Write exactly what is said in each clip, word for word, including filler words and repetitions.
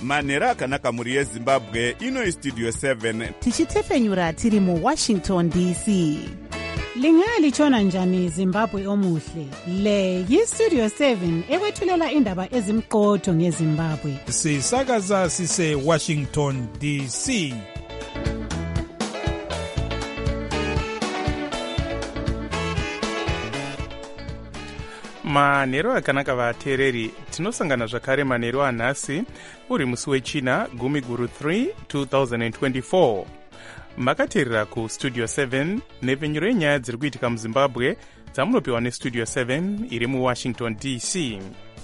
manhero akanaka mhuri yezimbabwe. Ino istudio seven tichitefenyura tiri muwashington D C. Lingalitshona njani Zimbabwe omuhle? Le yistudio seven ekwethulela indaba ezimqotho ngeZimbabwe. Sisakaza sise Washington D C. manhero akanaka vateereri, tinosangana zvakare manhero anhasi uri musi wechina gumi guru three two thousand twenty-four. Makateerera kustudio seven nepfenyuro yenyaya dziri kuitika muzimbabwe dzamunopiwa nestudio seven iri muwashington D C.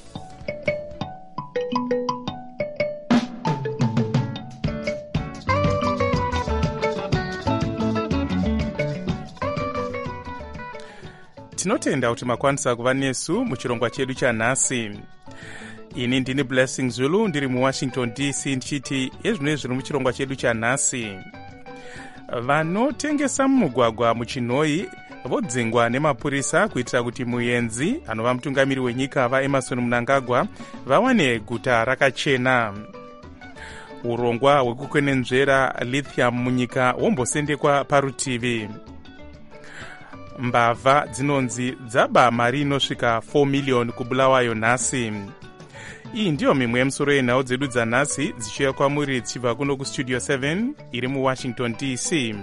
Tinotenda kuti makwanisa kuva nesu muchirongwa chedu chanhasi. Ini ndini Blessing Zulu ndiri muwashington D C ndichiti ezvino zviri muchirongwa chedu chanhasi. Vanotengesa mumugwagwa muchinhoi vodzingwa nemapurisa kuitira kuti muenzi anova mutungamiri wenyika vaEmmerson Mnangagwa vawane guta rakachena. Urongwa hwekukwenenzvera lithium munyika wombosendekwa parutivi. Mbavha dzinonzi dzaba mari inosvika four million kubulawayo nhasi. Iyi ndiyo mimwe yemusoro yenhau dzedu dzanhasi dzichiuya kwamuri dzichibva kuno kustudio seven iri muwashington D C.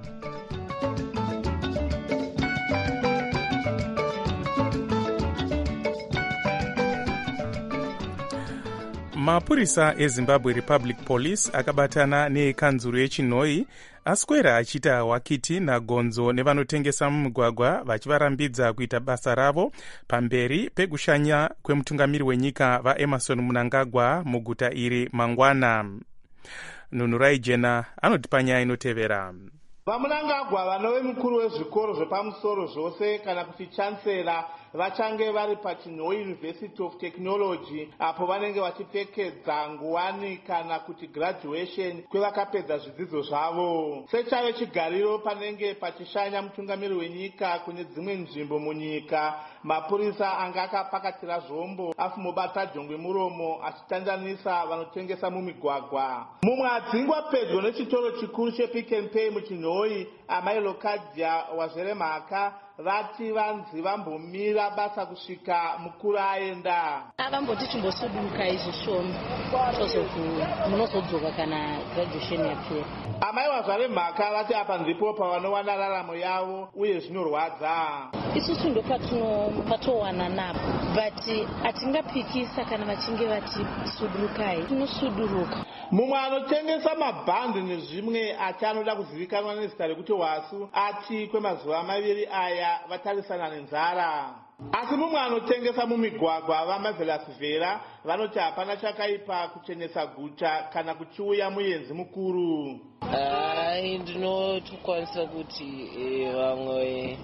Mapurisa eZimbabwe Republic Police akabatana nekanzuru yechinhoi aswera achiita hwakiti nagonzo nevanotengesa mumugwagwa vachivarambidza kuita basa ravo pamberi pekushanya kwemutungamiri wenyika vaEmmerson Mnangagwa muguta iri mangwana. Nunurai Jena anotipa nyaya inotevera. VaMnangagwa vanove mukuru wezvikoro zvepamusoro zvose kana kuti chancellor vachange vari paChinhoi University of Technology apo vanenge vachipfekedza nguwani kana kuti graduation kwevakapedza zvidzidzo zvavo. Sechave chigariro panenge pachishanya mutungamiri wenyika kune dzimwe nzvimbo munyika, mapurisa anga akapakatira zvombo afumobata jongwe muromo achitandanisa vanotengesa mumigwagwa. Mumwe adzingwa pedyo nechitoro chikuru chePick n Pay muChinhoi, amai Lokadia wazere mhaka vati vanzi vambomira basa kusvika mukuru aenda. Vamboti chimbosuduka izvo shoma tozoku munozodzoka kana graduation yapera. Amai wazare mhaka vati apa ndipo pavanowana raramo yavo uye zvinorwadza. Isusu ndo patinowana napo, but atingapikisa kana vachinge vati sudurukai tinosuduruka. Mumwe anotengesa mabhandi nezvimwe ati anoda kuzivikanwa nezita rekuti Wasu ati kwemazuva maviri aya vatarisana nenzara. Asi mumwe anotengesa mumigwagwa vamaVelasvera vanoti hapana chakaipa kuchenesa guta kana kuchiuya muenzi mukuru. Hai, ndinotokwanisa kuti vamwe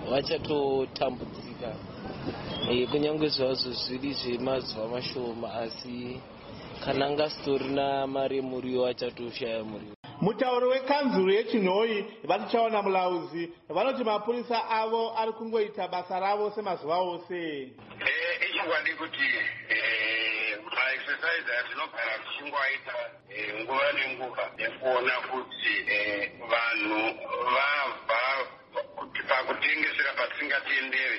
vachatotambudzika kunyange zvazvo zviri zvemazuva mashoma, asi kana ngastorina mari muriwo achatoshaya muriwo. Mutauri wekanzuru yechinhoi vatichaona mulauzi vanoti mapurisa avo ari kungoita basa ravo semazuva ose. Ichingwadi kuti maexercise atinogara tichingoaita nguva nenguva nekuona kuti vanhu vabva pakutengesera patisingatendere.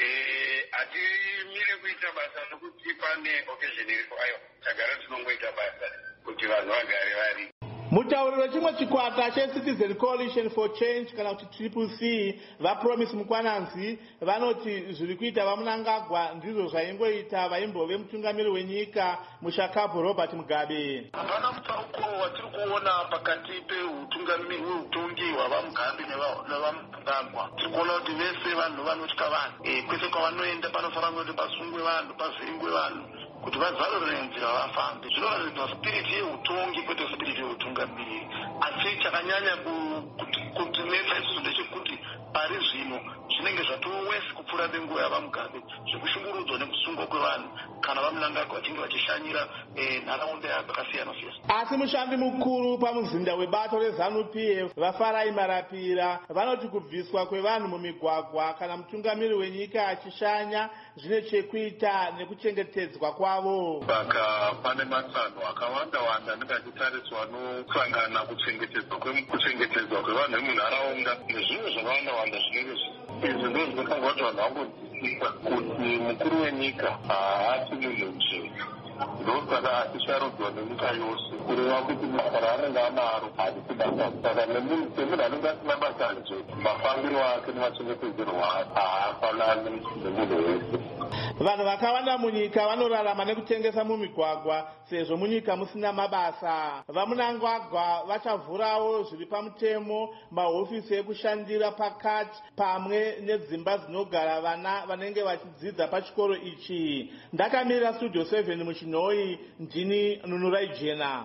Hatimire kuita basa nokuti pane occasion iripo, ayo tagara tinongoita basa kuti vanhu vagare vari. Mutauri wechimwe chikwata cheCitizen Coalition for Change kana kuti Triple C vaPromise Mukwananzi vanoti zviri kuita vaMnangagwa ndizvo zvaingoita vaimbove mutungamiri wenyika muShakapu Robert Mugabe. Hapana mutsauko watiri kuona pakati peutungamiri hweutongi hwavaMugabe nevaMnangagwa. Tiri kuona kuti vese vanhu vanotya vanhu, kwese kwavanoenda panofanira kuti pasungwe vanhu, pavhiringwe vanhu kuti vazarure nzira vafambe. Zvinoratidza spiriti yeutongi kwete spiriti yeutungamiri. Asi chakanyanya kutinetsa isusu ndechekuti pari zvino zvinenge zvatowesi kupfuura nekuda kwenguva yavamugabe zvekushungurudzwa nekusungwa kwevanhu kana vamunangagwa vachinge vachishanyira nharaunda yakasiyana siyana. Asi mushandi mukuru pamuzinda webato rezanu P F vafarai Marapira vanoti kubviswa kwevanhu mumigwagwa kana mutungamiri wenyika achishanya zvine chekuita nekuchengetedzwa kwavo. Saka pane matsano akawanda wanda anenge achitariswa anosangana kuchengetedzwa kuchengetedzwa kwevanhu vemunharaunda nezvimwe zvakawanda wanda zvinenge izvi ndo zvinofanga kuti vanhu vangodzisisa kuti mukuru wenyika haasi munhu njee ndosaka achisharudzwa nenyika yose kureva kuti basa raanenge anaro harisi basa. Saka semunhu anenge asina basa nje mafambiro ake nemachengetedzero ake haafanani nemunhu wese. Vanhu vakawanda munyika vanorarama nekutengesa mumigwagwa sezvo munyika musina mabasa. Vamunangagwa vachavhurawo zviri pamutemo mahofisi ekushandira pakati pamwe nedzimba dzinogara vana vanenge vachidzidza pachikoro ichi. Ndakamirira Studio seven muchinhoi, ndini Nunurai Jena.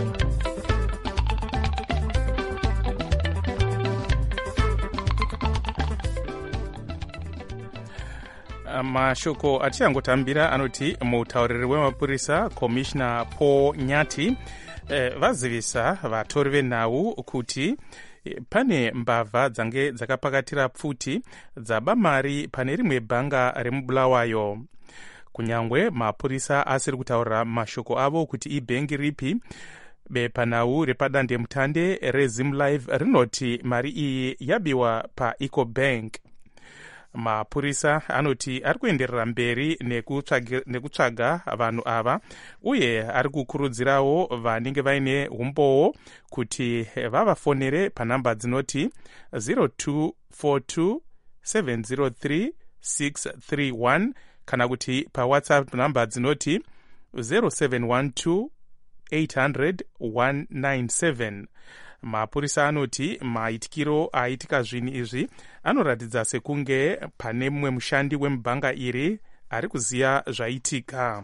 Mashoko atichangotamira anoti mutauriri wemapurisa Commissioner Paul Nyati eh, vazivisa vatori venhau kuti pane mbavha dzange dzakapakatira pfuti dzaba mari pane rimwe bhanga remubulawayo. Kunyangwe mapurisa asiri kutaurira mashoko avo kuti ibhengi ripi, bepanhau repadandemutande reZimlive rinoti mari iyi yabiwa paEcobank. Mapurisa anoti ari kuenderera mberi nekutsvaga vanhu ava uye ari kukurudzirawo vanenge vaine umbowo kuti vavafonere panhamba dzinoti zero two four two seven zero three six three one kana kuti pawhatsapp nhamba dzinoti zero seven one two eight hundred one nine seven. Mapurisa anoti maitikiro aitika zvinhu izvi anoratidza sekunge pane mumwe mushandi wemubhanga iri ari kuziya zvaitika.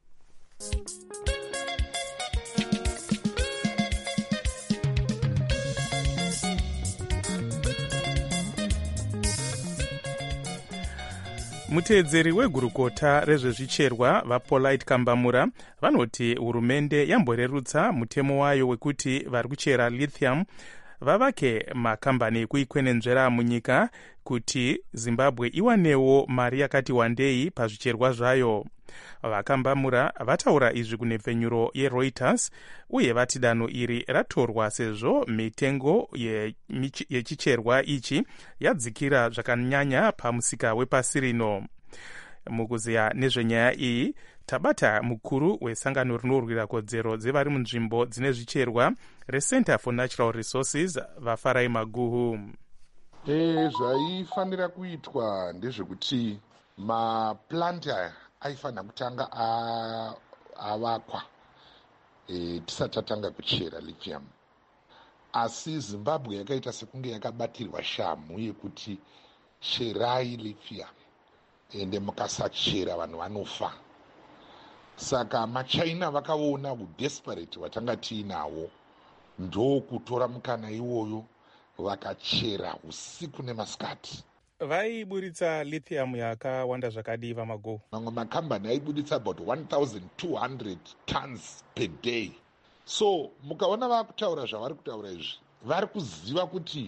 Muteedzeri wegurukota rezvezvicherwa vaPolite Kambamura vanoti hurumende yamborerutsa mutemo wayo wekuti vari kuchera lithium vavake makambani ekuikwenenzvera munyika kuti Zimbabwe iwanewo mari yakati wandei pazvicherwa zvayo. Vakambamura vataura izvi kunhepfenyuro yeReuters uye vati danho iri ratorwa sezvo mitengo yechicherwa ichi yadzikira zvakanyanya pamusika wepasi rino. Mukuziya nezvenyaya iyi tabata mukuru wesangano rinorwira kodzero dzevari munzvimbo dzine zvicherwa reCenter for Natural Resources vafarai Maguhu. E, zvaifanira kuitwa ndezvekuti maplanti aya aifanira kutanga avakwa e, tisati tatanga kuchera lithium. Asi Zimbabwe yakaita sekunge yakabatirwa shamu yekuti cherai lithium ende mukasachera vanhu vanofa. Saka maChina vakaona udesperate watanga tiinawo ndokutora mukana iwoyo vakachera usiku nemasikati. Vaiburitsa lithium yakawanda zvakadii vaMaguhu? Mamwe makambani aibuditsa about one thousand two hundred tons per day. So mukaona vakutaura zvavari kutaura izvi vari kuziva kuti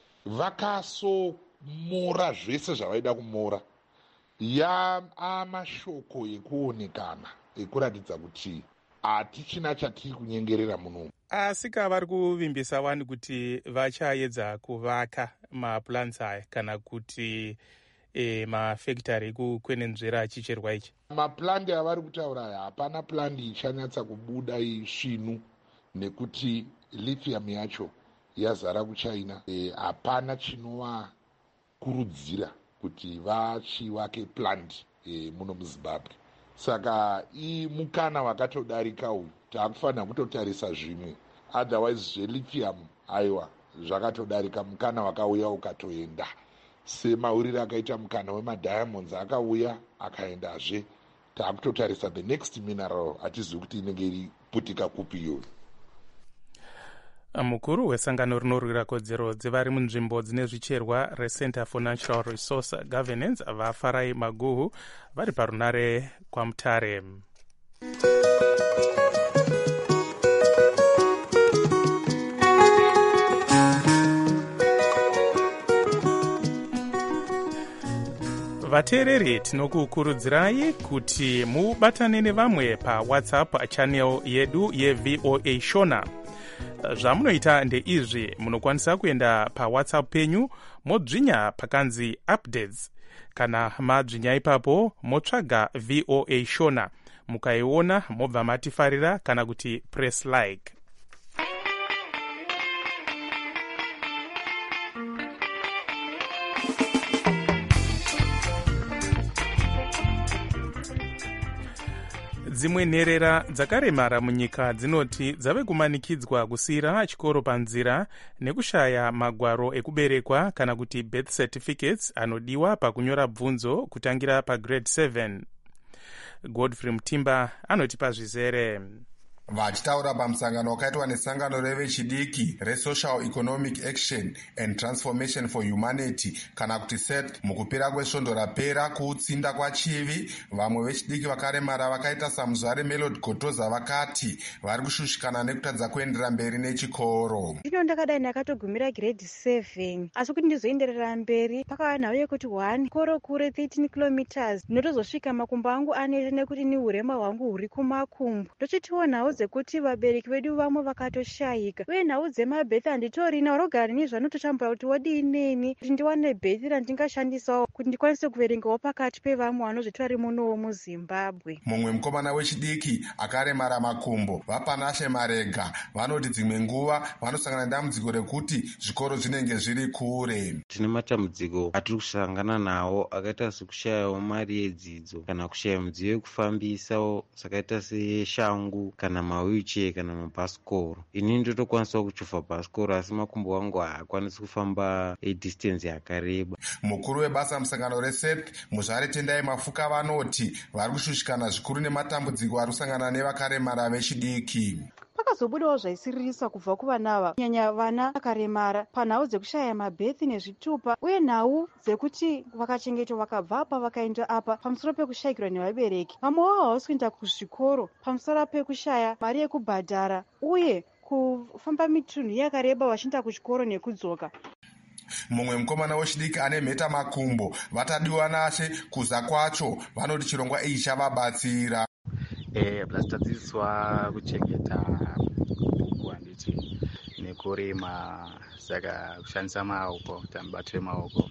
vakasomora zvese zvavaida kumora. Yaamashoko ekuonekana ekuratidza kuti hatichina chatiri kunyengerera muno. Asi kavari kuvimbisa vanhu kuti vachaedza kuvaka maplants aya kana kuti e, mafactory ekukwenenzvera chicherwa ichi. Maplandi avari kutaura aya hapana plandi ichanyatsa kubuda isvinu nekuti lithium yacho yazara kuChina. E, hapana chinovakurudzira kuti vachivake plandi e, muno muZimbabwe. Saka imukana wakatodarika uyu taakufanira kutotarisa zvimwe. Otherwise zvelithium aiwa zvakatodarika mukana wakauya ukatoenda. Semauriro akaita mukana wemadiamonds akauya akaendazve. Taakutotarisa the next mineral hatizivi kuti inenge iriputika kupi iyoyo. mukuru wesangano rinorwira kodzero dzevari munzvimbo dzine zvicherwa recenter for natural resource governance vafarai maguhu vari parunare kwaMutare. vateereri tinokukurudzirai kuti mubatane nevamwe pawhatsapp channel yedu yevoa shona. zvamunoita ndeizvi: munokwanisa kuenda pawhatsapp penyu modzvinya pakanzi updates. kana madzvinya ipapo motsvaga voa shona, mukaiona mobva matifarira kana kuti press like. dzimwe nherera dzakaremara munyika dzinoti dzave kumanikidzwa kusiyira chikoro panzira nekushaya magwaro ekuberekwa kana kuti birth certificates anodiwa pakunyora bvunzo kutangira pagrade seven. Godfrey Mutimba anotipa zvizere. Vachitaura pamusangano wakaitwa nesangano revechidiki reSocial Economic Action and Transformation for Humanity kana kuti S E T mukupera kwesvondo rapera kuutsinda kwachivi, vamwe vechidiki vakaremara vakaita saMuzvare Melody Gotoza vakati vari kushushikana nekutadza kuenderera mberi nechikoro. Zvino ndakadai ndakatogumira grade seven, asi kuti ndizoenderera mberi pakava nhau yekuti one koro kure thirteen kilometers ndinotozosvika makumbo angu anete nekuti ni urema hwangu huri kumakumbo. Ndochitiwo nhau dzekuti vabereki vedu vamwe vakatoshayika, uye nhau dzemabhethi handitorina, rogara ni zvanototambura kuti wadineni kuti ndiwane bhethi randingashandisawo kuti ndikwanise kuverengawo pakati pevamwe vanozviti vari munowo muZimbabwe. Mumwe mukomana wechidiki akaremara makumbo vapanashe Marega vanoti dzimwe nguva vanosangana nedambudziko rekuti zvikoro zvinenge zviri kure. Tine matambudziko atiri kusangana nawo akaita sekushayawo mari yedzidzo kana kushaya midziyo yekufambisawo sakaita seshangu kana mawheelchair kana mabhasikoro. Ini ndotokwanisa kuchofa bhasikoro asi makumbo angu haakwanisi kufamba edistance yakareba. Mukuru webasa musangano reS E T Muzvare Tendai Mafuka vanoti vari kushushikana zvikuru nematambudziko ari kusangana nevakaremara vechidiki. Pakazobudawo zvaisiririsa kubva kuvana ava, kunyanya vana vakaremara, panhau dzekushaya mabhethi nezvitupa uye nhau dzekuti vakachengetwa vakabva apa vakaenda apa pamusoro pekushayikirwa nevabereki. Vamwe vavo havasi kuenda kuzvikoro pamusoro pekushaya mari yekubhadhara uye kufamba mitunhu yakareba vachienda kuchikoro nekudzoka. Mumwe mukomana wechidiki ane mheta makumbo vatadiwa nashe kuza kwacho vanoti chirongwa ichi chavabatsira. Eh, tadziswa kuchengeta bhuku handiti nekurima, saka kushandisa maoko, tambatire maoko,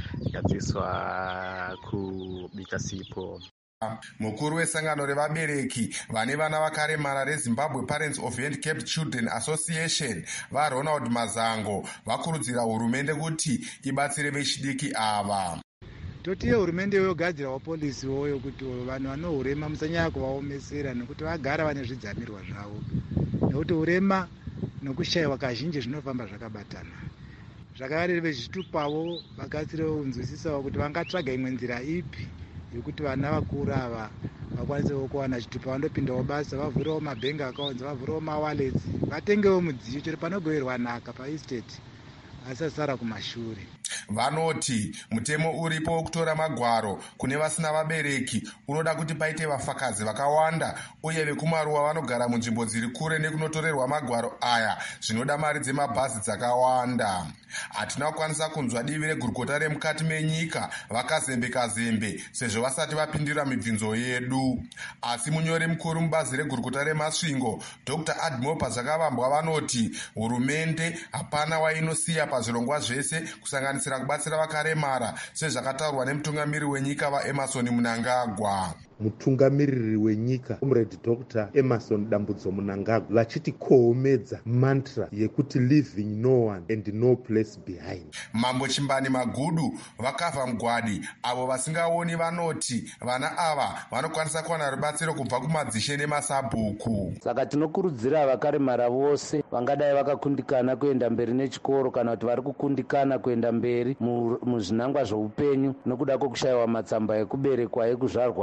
tadziswa kubika sipo. Mukuru wesangano revabereki vane vana vakaremara reZimbabwe Parents of Handicapped Children Association vaRonald Mazango vakurudzira hurumende kuti ibatsire vechidiki ava. Totiye hurumende yogadzirawo polisi woyo kuti vanhu vanohurema musanyanya kuvaomesera nekuti vagara vane zvidzamirwa zvavo, nekuti urema nokushayiwa kazhinji zvinofamba zvakabatana. Zvakare vezvitupavo vakatsirewo kunzwisisawo kuti vangatsvaga imwe nzira ipi yekuti vana vakuru ava vakwanisewo kuwana chitupa vandopindawo basa, vavhurewo mabhengi accounts, vavhurewo mawallets, vatengewo mudziyo chero panogoverwa nhaka paestate asasara kumashure. Vanoti mutemo uripo wekutora magwaro kune vasina vabereki unoda kuti paite vafakazi vakawanda uye vekumaruwa vanogara munzvimbo dziri kure nekunotorerwa magwaro aya zvinoda mari dzemabhazi dzakawanda. Hatina kukwanisa kunzwa divi regurukota remukati menyika vakazembe-kazembe sezvo vasati vapindira mibvunzo yedu. Asi munyori mukuru mubazi regurukota remasvingo Doctor Admopa Zvakavambwa vanoti hurumende hapana wainosiya pazvirongwa zvese kusanganisira kubatsira vakaremara sezvakataurwa nemutungamiri wenyika vaEmerson Mnangagwa. Mutungamiriri wenyika Comrade Doctor Emerson Dambudzo Mnangagwa vachiti koomedza mantra yekuti leaving no one and no place behind. Mambo Chimbani Magudu vakavha mugwadi avo vasingaoni vanoti vana ava vanokwanisa kuwana rubatsiro kubva kumadzishe nemasabhuku. Saka tinokurudzira vakaremara vose vangadai vakakundikana kuenda mberi nechikoro kana kuti vari kukundikana kuenda mberi muzvinangwa zveupenyu nokuda kwokushayiwa matsamba ekuberekwa ekuzvarwa iwawa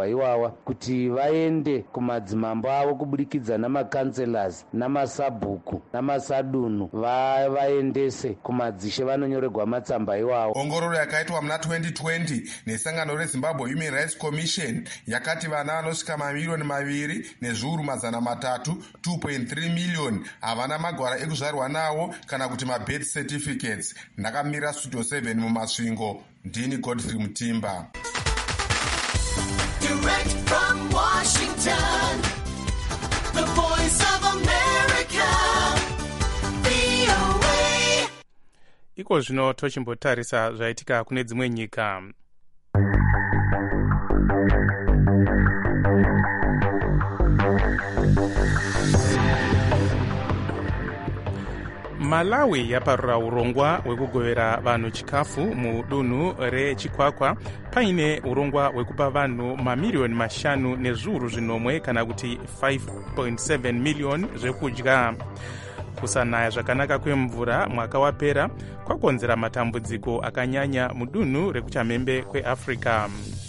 awa kuti vaende kumadzimambo avo kubudikidza namakanselas namasabhuku namasadunu vaendese kumadzishe vanonyorerwa matsamba iwawo. Ongororo yakaitwa muna twenty twenty nesangano reZimbabwe Human Rights Commission yakati vana vanosvika mamiliyoni maviri nezviuru mazana matatu two point three million havana magwara ekuzvarwa nawo kana kuti mabirth certificates. Ndakamira Studio seven mumasvingo. Ndini Godfrey Mutimba. Direct from Washington, the voice of America, V O A. Iko zvino tochimbotarisa zvaitika kune dzimwe nyika. Malawi yaparura urongwa hwekugovera vanhu chikafu mudunhu rechikwakwa paine urongwa hwekupa vanhu mamiliyoni mashanu nezviuru zvinomwe kana kuti five point seven million zvekudya. Kusanaya zvakanaka kwemvura mwaka wapera kwakonzera matambudziko akanyanya mudunhu rekuchamhembe kweAfrica.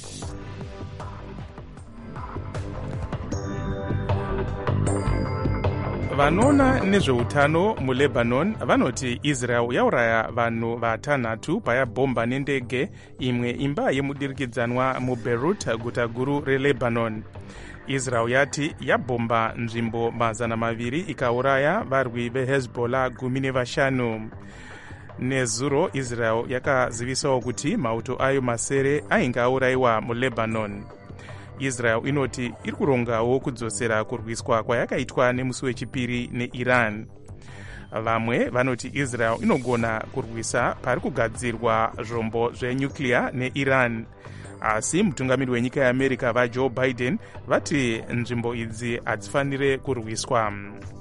Vanoona nezveutano muLebanon vanoti Israel yauraya vanhu vatanhatu payabhomba nendege imwe imba yemudirikidzanwa muBeirut, guta guru reLebanon. Israel yati yabhomba nzvimbo mazana maviri ikauraya varwi veHezbollah gumi nevashanu. Nezuro Israel yakazivisawo kuti mauto ayo masere ainge aurayiwa muLebanon. Israel inoti iri kurongawo kudzosera kurwiswa kwayakaitwa nemusi wechipiri neIran. Vamwe vanoti Israel inogona kurwisa pari kugadzirwa zvombo zvenyuclear neIran. Asi mutungamiri wenyika yeAmerica vaJoe Biden vati nzvimbo idzi hadzifanire kurwiswa.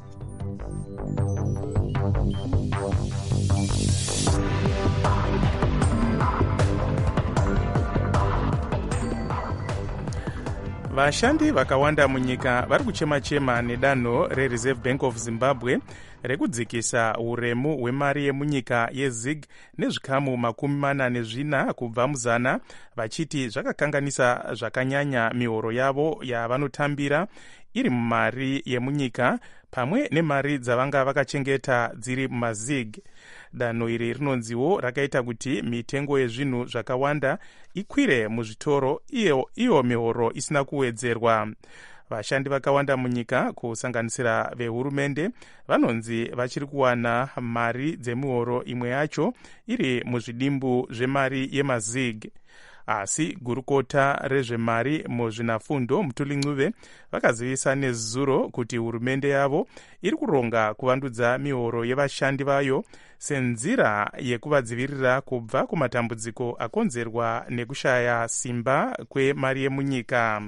Vashandi vakawanda munyika vari kuchema-chema nedanho reReserve Bank of Zimbabwe rekudzikisa uremu hwemari yemunyika yeZig nezvikamu makumi mana nezvina kubva muzana, vachiti zvakakanganisa zvakanyanya mihoro yavo yavanotambira iri mumari yemunyika pamwe nemari dzavanga vakachengeta dziri mumaZig. Danho iri rinonziwo rakaita kuti mitengo yezvinhu zvakawanda ikwire muzvitoro, iyo, iyo mihoro isina kuwedzerwa. Vashandi vakawanda munyika kusanganisira vehurumende vanonzi vachiri kuwana mari dzemihoro imwe yacho iri muzvidimbu zvemari yemaZig. Asi gurukota rezvemari muzvinafundo Mutuli Ncube vakazivisa nezuro kuti hurumende yavo iri kuronga kuvandudza mihoro yevashandi vayo senzira yekuvadzivirira kubva kumatambudziko akonzerwa nekushaya simba kwemari yemunyika.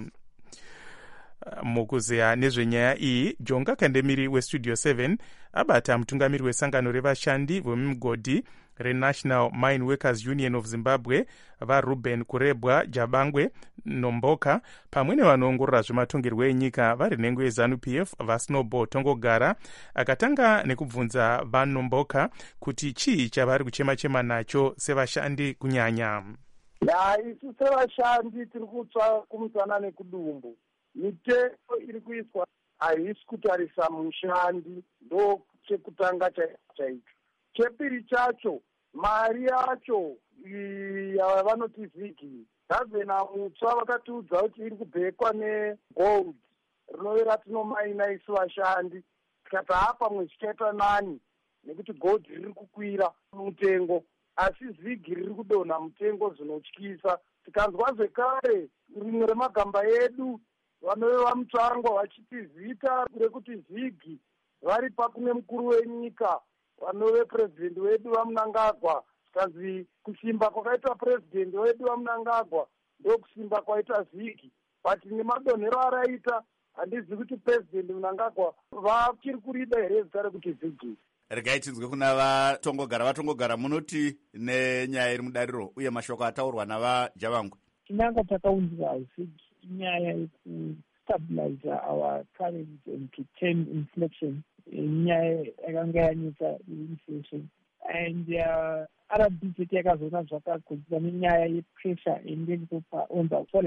Mukuzeya nezvenyaya iyi, Jonga Kandemiri weStudio seven abata mutungamiri wesangano revashandi vemigodhi reNational Mine Workers Union of Zimbabwe vaRuben Kurebwa Jabangwe Nomboka pamwe nevanoongorora zvematongerwo enyika vari nhengo yeZANU-P F vaSnowball Tongogara akatanga nekubvunza vaNomboka kuti chii chavari kuchema-chema nacho sevashandi kunyanya. Ya, isu sevashandi tiri kutsva kumusana nekudumbu. Mitengo iri kuiswa haisi kutarisa mushandi, ndo chekutanga chaicho. Chepiri chacho, mari yacho yavanoti zigi, gavhena mutsva vakatiudza kuti iri kubhekwa negold, rinove ratinomaina isu vashandi. Tikati hapa mwe zvichaita nani, nekuti gold riri kukwira mutengo, asi zigi riri kudonha mutengo zvinotyisa. Tikanzwa zvekare rimwe remagamba edu vanove vamutsvangwa vachiti zita rekuti zigi vari pakune mukuru wenyika vanove president wedu vaMnangagwa, kanzi kusimba kwakaita president wedu vaMnangagwa ndo kusimba kwaita zigi, but nemadonhero araita handizi kuti president Mnangagwa vachiri kurida here zita rekuti zigi. Regai tinzwe kuna vatongogara. Vatongogara munoti nenyaya iri mudariro uye mashoko ataurwa navaJavangwe. Tinanga takaunzwa zigi inyaya yekustabilize our currency and to tame inflation, inyaya yakanga yanetsa inflation, and uh, Arab budget yakazona zvakagodzwa nenyaya yepressure endeni kupa on the forex.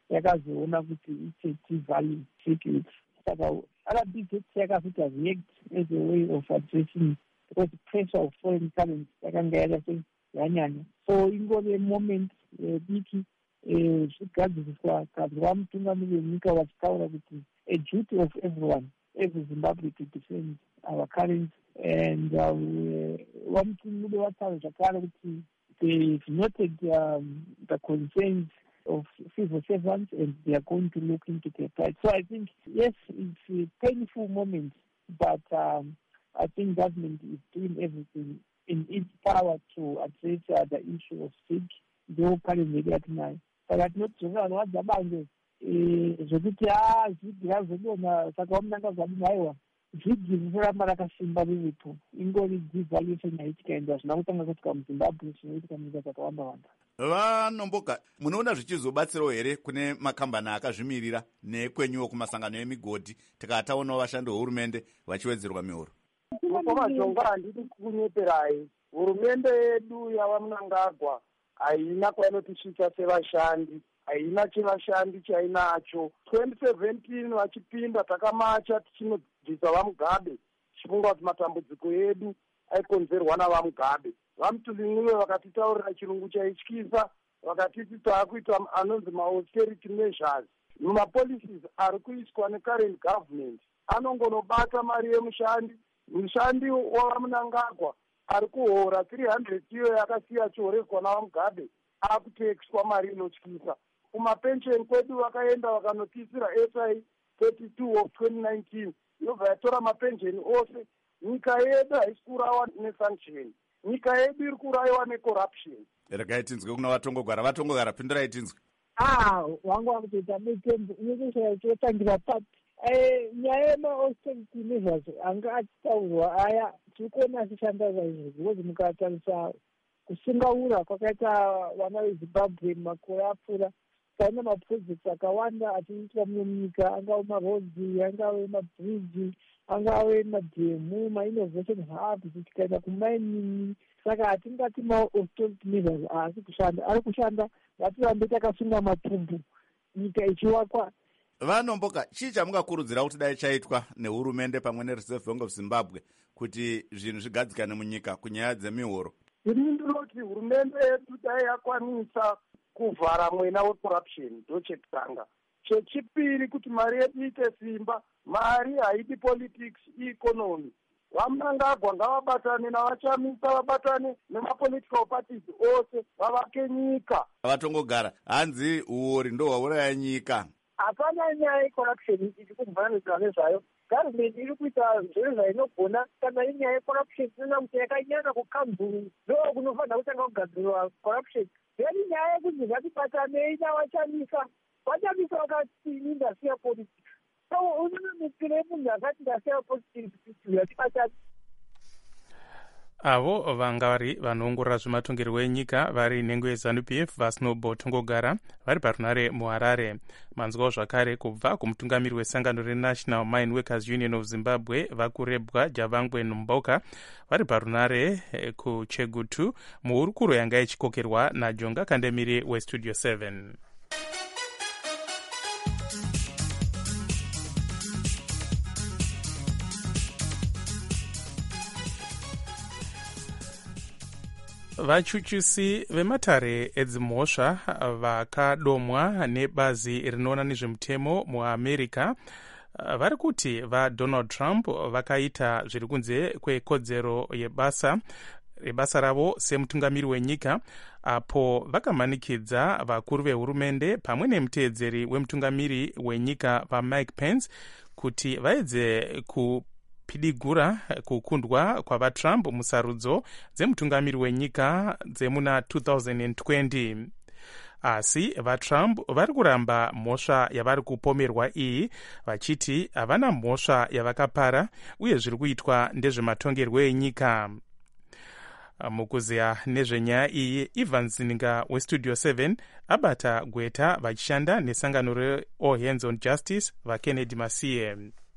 yakazoona kuti itsetivalid security. Saka Arabic yakafita react as a way of addressing because the pressure of foreign currency yakanga yakaseyanyanya. So ingove moment diki zvigadziriswa kabva vamutungamiri wenyika vachitaura kuti a duty of everyone every Zimbabwe to defend our currency, and vamutungamiri vataura zvakare kuti they've noted um, the concerns of civil servants and they are going to look into their plight. So I think, yes, it's a painful moment, but um, I think government is doing everything in its power to address uh, the issue of sick, though currently tonight. But I'm not sure what the bank zvokuti a zvigi razodonha saka vamunanga zvadini aiwa zvigi zvinoramba rakasimba riripo ingori devaluation yaitika ende hazvina kutanga kuitika muzimbabwe zvinoitika munyika dzakawanda wanda. Vanomboka, munoona zvichizobatsirawo here kune makambani akazvimirira nekwenyuwo kumasangano emigodhi tikataonawo vashandi vehurumende vachiwedzerwa mihoro? Mashonga handidi kunyeperai. Hurumende yedu yavamunangagwa haina kwainotisvitsa sevashandi, haina chevashandi chainacho. twenty seventeen vachipinda takamacha tichinodzisa vamugabe tichifunga kuti matambudziko edu aikonzerwa navamugabe. Vamutulin'iwe vakatitaurira chirungu chaityisa, vakatiti taakuita anonzi ma-austerity measures. Mapolicies ari kuiswa necurrent government anongonobata mari yemushandi. Mushandi wavamunangagwa ari kuhora three hundred iyo yakasiya chihoreswa navamugabe akutexwa mari inotyisa. Kumapensheni kwedu vakaenda vakanotisira S I thirty-two of twenty nineteen yobva yatora mapensheni ose. Nyika yedu haisi kurawa nesanction, nyika yedu iri kuraiwa necorruption. Regai tinzwe kuna vatongogara. Vatongogara, pindurai tinzwe. Ah, wangu wakutoita mitembo inokushaya chotangira pati nyaya yema-austerity measures anga achitaurwa aya tiri kuona achishanda saizvo because mukatarisa kusungaura kwakaita vana vezimbabwe makore apfuura paine maprojects akawanda achiitwa mune munyika, angave marodzi, angave mabridge, angave madhemu, mainnovation hubs, tikaenda kumining. Saka hatingati ma-austerity measures haasi kushanda, ari kushanda. Ngatirambe takasunga matumbu nyika ichivakwa. Vanomboka, chii chamungakurudzira kuti dai chaitwa nehurumende pamwe neReserve Bank of Zimbabwe kuti zvinhu zvigadzikane munyika kunyaya dzemihoro? Ini ndinoti hurumende yedu dai yakwanisa kuvhara mwena wecorruption, ndo chekutanga. Chechipiri kuti mari yedu ite simba, mari haidi politics, ieconomy. Vamunangagwa ngavabatane navachamisa, vabatane nemapolitical parties ose vavake nyika. Vatongogara, hanzi uori ndo hwauraya nyika. Hapana nyaya yecorruption iri kumhanidzwa nezvayo. Government iri kuita zviro zvainogona. Kana inyaya yecorruption tinoona kuti yakanyanya kukamburu ndo kunofanira kutanga kugadzirwa corruption. Yari nyaya yekuti ngatibatanei navachamisa, vachamisa vakati indasiya politics. So unonomikire munhu akati ndasiya politics yatibatani. Avo vanga vari vanoongorora zvematongerwo enyika vari nhengo yeZANU-P F vaSnowball Tongogara vari parunare muHarare. Manzwawo zvakare kubva kumutungamiri wesangano reNational Mine Workers Union of Zimbabwe vakurebwa Javangwe Nomboka vari parunare kuChegutu muhurukuro yanga ichikokerwa naJonga Kandemiri weStudio seven. Vachuchusi vematare edzimhosva vakadomwa nebazi rinoona nezvemutemo muAmerica vari kuti vaDonald Trump vakaita zviri kunze kwekodzero yebasa rebasa ravo semutungamiri wenyika, apo vakamanikidza vakuru vehurumende pamwe nemuteedzeri wemutungamiri wenyika vaMike Pence kuti vaedze ku pidigura kukundwa kwavaTrump musarudzo dzemutungamiri wenyika dzemuna two thousand twenty. Asi vaTrump vari kuramba mhosva yavari kupomerwa iyi, vachiti havana mhosva yavakapara uye zviri kuitwa ndezvematongerwo enyika. Mukuziya nezvenyaya iyi, Ivan Zininga weStudio seven abata gweta vachishanda nesangano reAll Hands on Justice vaKennedy Masiye.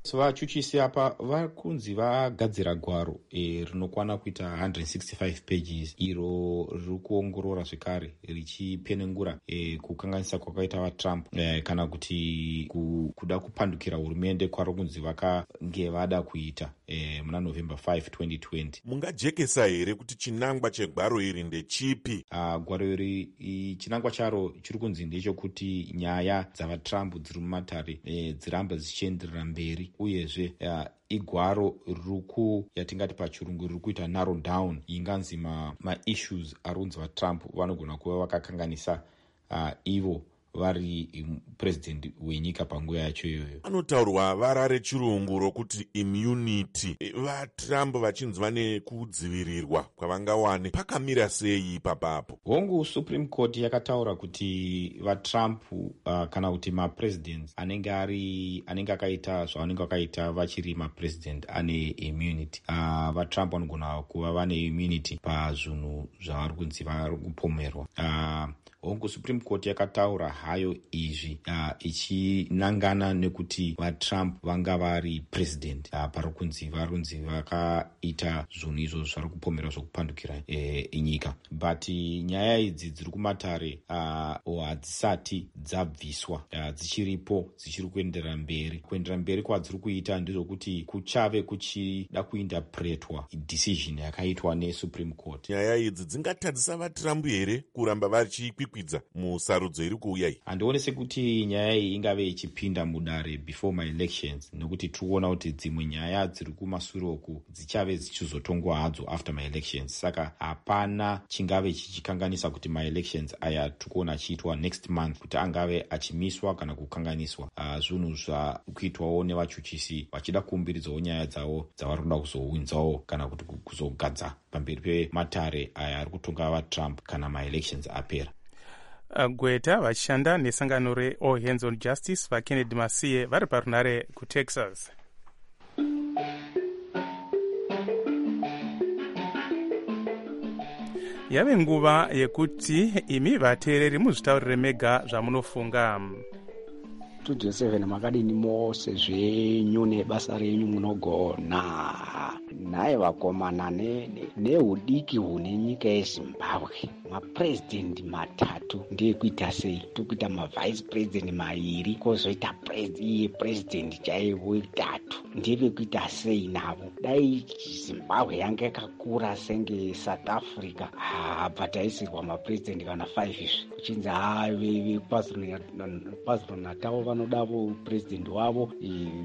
so vachuchisi apa vakunzi vagadzira gwaro e, rinokwana kuita one hundred sixty-five pages iro riri kuongorora zvekare richipenengura e, kukanganisa kwakaita vatrump e, kana kuti ku, kuda kupandukira hurumende kwari kunzi vakange vada kuita e, muna november fifth twenty twenty. Mungajekesa here kuti chinangwa chegwaro iri ndechipi? Uh, gwaro iri chinangwa charo chiri kunzi ndechekuti nyaya dzavatrump dziri mumatare e, dziramba dzichienderera mberi uyezve uh, igwaro ruku yatingati pachirungu riri kuita narrow down inganzi maissues ma arunzi vatrump vanogona kuva vakakanganisa uh, ivo vari president wenyika panguva yacho iyoyo. Anotaurwa vara rechirungu rokuti immunity. VaTrump vachinzi vane kudzivirirwa kwavangawane. Pakamira sei papapo? Hongu Supreme Court yakataura kuti vaTrump uh, kana kuti mapresidents anenge ari anenge akaita zvavanenge vakaita vachiri mapresident ane immunity. Uh, vaTrump vanogona kuva vane immunity pazvinhu zvavari kunzi vari kupomerwa. Uh, hongu Supreme Court yakataura hayo izvi uh, ichinangana nekuti vaTrump vanga vari president uh, pari kunzi vari kunzi vakaita zvinhu izvo zvari kupomera zvokupandukira e, inyika, but nyaya idzi dziri kumatare uh, hadzisati dzabviswa uh, dzichiripo dzichiri kuenderera mberi. Kuenderera mberi kwadziri kuita ndezvokuti kuchave kuchida kuinterpretwa decision yakaitwa neSupreme Court. Nyaya idzi dzingatadzisa vaTrump here kuramba vachikwikwidza musarudzo iri kuuya iyi? Handione sekuti nyaya iyi ingave ichipinda mudare before my elections, nokuti tikuona kuti dzimwe nyaya dziri kumashure uku dzichave dzichizotongwa hadzo after my elections. Saka hapana chingave chichikanganisa kuti my elections aya tikuona achiitwa next month kuti angave achimiswa kana kukanganiswa. Uh, zvinhu zvakuitwawo nevachuchisi vachida kuumbiridzawo nyaya dzavo dzavari kuda kuzowinzawo kana kuti kuzogadza pamberi pematare aya ari kutonga vaTrump kana my elections apera. Gweta vachishanda nesangano reAll Hands on Justice vaKennedy Masiye vari parunare kuTexas. Yave nguva yekuti imi vateereri muzvitaurire mega zvamunofunga. Studio seven makadini mose zvenyu nebasa renyu munogona. Naye vakomana neudiki hune nyika yeZimbabwe, mapresident matatu ndekuita sei? Tokuita mavice president mairi kozoita iye president chaivo itatu, ndevekuita sei navo? Dai Zimbabwe yange yakakura senge South Africa, habva taisirwa mapresident kana five izvi kuchinzi ha veKwaZulu Natal vanodavo president wavo,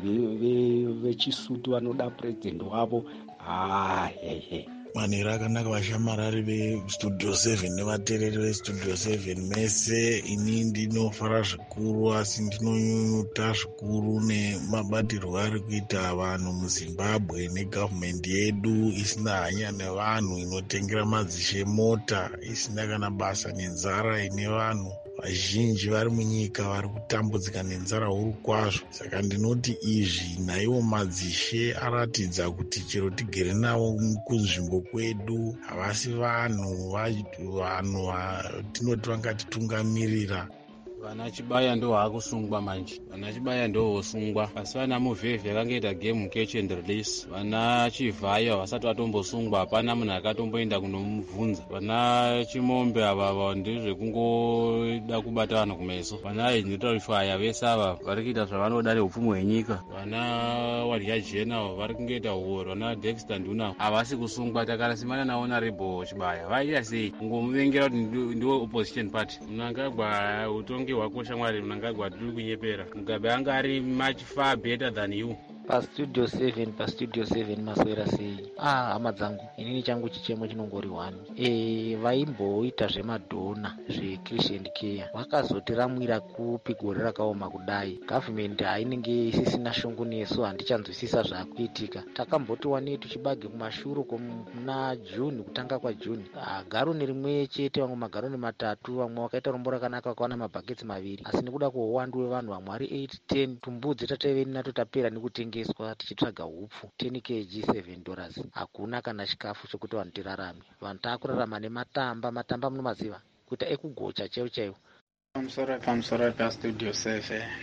vechisutu vanoda president wavo. Ah, hey, hey. Manera akanaka vashamarari vestudio seven nevateereri vestudio seven mese. Ini ndinofara zvikuru asi ndinonyunyuta zvikuru nemabatirwo ari kuita vanhu muZimbabwe negavhumendi yedu isina hanya nevanhu, inotengera madzishe mota, isina kana basa nenzara ine vanhu vazhinji vari munyika vari kutambudzika nenzara huru kwazvo. Saka ndinoti izvi naivo madzishe aratidza kuti chero tigere navo kunzvimbo kwedu havasi vanhu vanhu tinoti vangatitungamirira. Vana Chibaya ndo hakusungwa manje, vana Chibaya ndo hosungwa, asi vana Muvhevhe akangoita game catch and release. Vana Chivhaya vasati vatombosungwa, hapana munhu akatomboenda kunomubvunza. Vana Chimombe ava ndezvekungoda kubata vanhu kumeso. Vana Henry vese ava vari kuita zvavanoda neupfumi hwenyika. Vana Wadya Jena vari kungoita horo. Vana Dexter Nduna havasi kusungwa. Takarasimana nawo naRebo Chibaya vaita sei? Kungomuvengera kuti ndiwo opposition party. Mnangagwa utongi wakosha Mwari, Mnangagwa tiri kunyepera. Mugabe anga ari much far better than you. Pa studio seven pa studio seven maswera sei? Ah, hama dzangu inini changu chichemo chinongori one. Eh, vaimboita zvemadhona zveChristian Care vakazotiramwira kupi gore rakaoma kudai. Government ainenge isisina shungu nesu, handichanzwisisa zvakuitika. Takamboti wane tuchibage kumashuru kuna June, kutanga kwa June. Ah, garoni rimwe chete, vamwe magaroni matatu, vamwe wakaita rombo rakanaka vakawana mabhaketsi maviri. Asi nekuda kweuwandu wevanhu vamwe ari eight ten, tumbudzi tateveni nato tapera nekutenga tichitsvaga hupfu ten kilograms seven dollars. Hakuna kana chikafu chokuti vanhu tirarame. Vanhu taakurarama nematamba, matamba munomaziva kuita ekugocha chaiwo chaiwo. Pamusoro pamusoro pastudio seven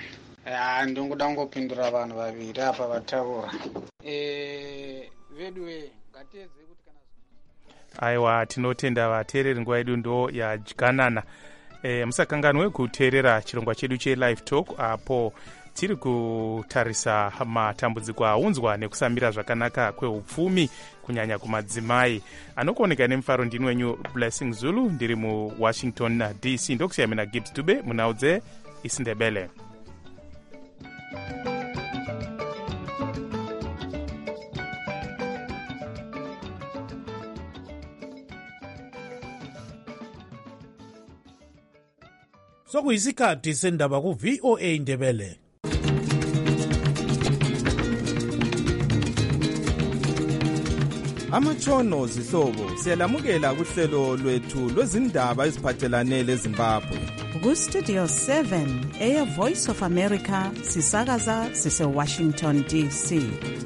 ya ndinguda ngopindura vanhu vaviri apa vataura eh vedwe ngatedze kuti kana aiwa tinotenda vateereri nguva yedu ndo yadyanana. E, musakanganwe kuteerera chirongwa chedu chelive talk apo tiri kutarisa matambudziko aunzwa nekusamira zvakanaka kweupfumi kunyanya kumadzimai. Anokuoneka nemufaro ndini wenyu Blessing Zulu, ndiri muWashington D C. Ndokusiyana mina Gibbs Dube munaudze isindebele. Sokuyisikhathi sendaba ku V O A Ndebele. Amatshono zihlobo siyalamukela kuhlelo lwethu lwezindaba eziphathelane leZimbabwe. Ku Studio seven, Air Voice of America, sisakaza sise Washington D C.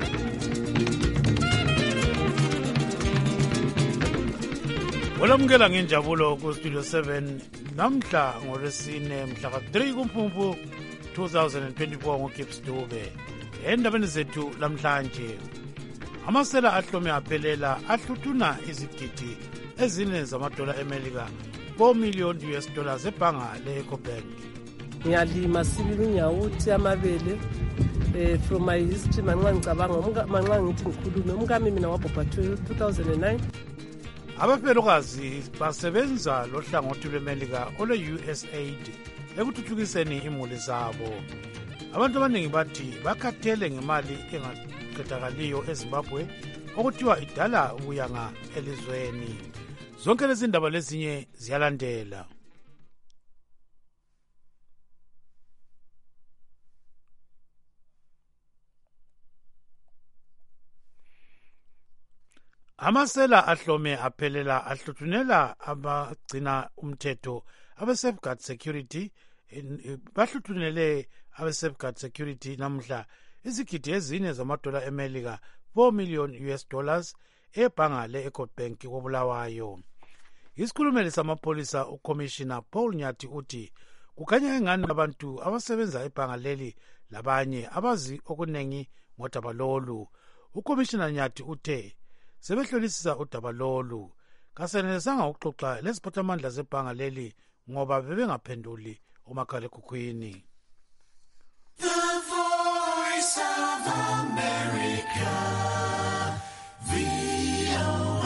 Olamukela ngenjabulo ku Studio seven namhla ngolwesine mhla ka three kuMfumfu twenty twenty-four ngoGibbs Dube. Endabeni zethu lamhlanje, amasela ahlome aphelela ahluthuna izigidi ezine zamadola eMelika four million U S dollars ebhanga le-Ecobank. Ngiyalima sibili unyawuthi amabele eh from my history manxa ngicabanga manxa ngithi ngikhulume umkami mina wabhubha two thousand nine. Abafelokazi basebenza lohlangothi lweMelika olwe-U S A I D ekuthuthukiseni imuli zabo. Abantu abaningi bathi bakhathele ngemali engaqedakaliyo eZimbabwe okuthiwa idala ubuyanga elizweni. Zonke lezi ndaba lezinye ziyalandela. Amasela ahlome aphelela ahluthunela abagcina umthetho abe-safeguard security bahluthunele abe-safeguard security namhla izigidi ezine zamadola eMelika four million U S dollars ebhanga le-Ecobank koBulawayo. Isikhulumeli samapholisa uCommissioner Paul Nyathi uthi kukhanya engani abantu abasebenza ebhanga leli labanye abazi okuningi ngodaba lolu. uCommissioner Nyathi uthe sebehlolisisa udaba lolu kasenelisanga ukuxoxa lesiphathamandla zebhanga leli ngoba bebengaphenduli umakhalekhukhwini. The Voice of America, V O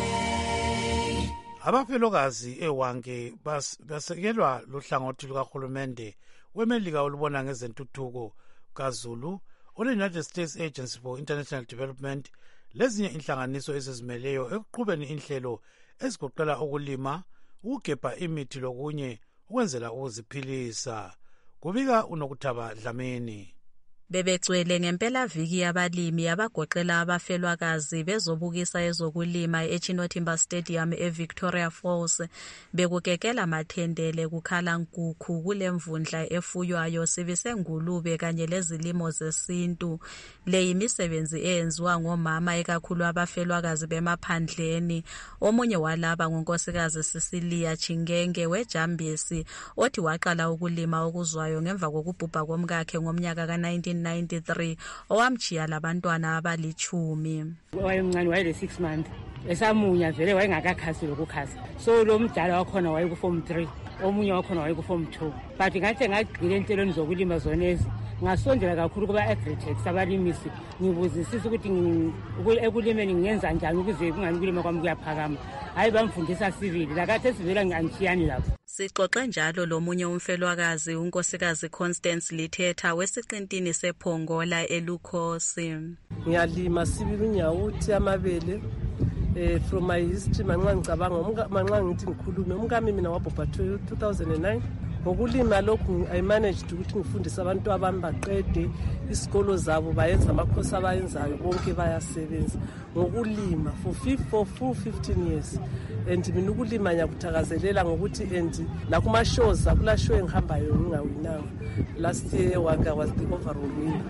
A. Abafelokazi ewange basekelwa luhlangothi lukahulumende weMelika olubona ngezentuthuko kaZulu ole-United States Agency for International Development lezinye inhlanganiso ezizimeleyo ekuqhubeni inhlelo ezigoqela ukulima, ukugebha imithi lokunye ukwenzela ukuziphilisa. Kubika uNokuthaba Dlamini. Bebegcwele ngempelaviki yabalimi abagoqela abafelwakazi bezobukisa ezokulima eChinotimber Stadium eVictoria Falls. Bekukekela mathendele kukhala nkukhu kulemvundla efuywayo sibisengulube kanye lezilimo zesintu. Le yimisebenzi eyenziwa ngomama ekakhulu abafelwakazi bemaphandleni. Omunye walaba ngunkosikazi Cecilia Chingenge weJambisi othi waqala ukulima okuzwayo ngemva kokubhubha komkakhe ngomnyaka ka nineteen ninety-three owamchiya labantwana abalichumi. Wayemncane wayele six months esamunya vele wayengakakhasi lokukhasa, so lo mdala wakhona wayeku form three omunye wakhona wayeku form two. But ngathi ngagcile entelweni zokulima zonezi ngasondela kakhulu kuba agritech abalimisi ngibuzisisa ukuthi ekulimeni ngiyenza njani ukuze kungani kulima kwami kuyaphakama. Hayi bamfundisa civil lakathe sivela ngantshiyani lapho. Sixoxe njalo lomunye umfelwakazi unkosikazi Constance Lithetha wesiqintini sePongola eLukhosi. Ngiyalima sibili unyawuthi amabele eh from my history manxa ngicabanga manxa ngithi ngikhulume umkami mina wabhubha two thousand nine. Ngokulima lokhu I managed ukuthi ngifundise abantu abami baqede isikolo zabo bayenza amakhosi abayenzayo bonke bayasebenza ngokulima for for full fifteen years. And mina ukulima nyakuthakazelela ngokuthi and la kuma shows akula show engihambayo ngingawinanga. Last year waka was the overall winner.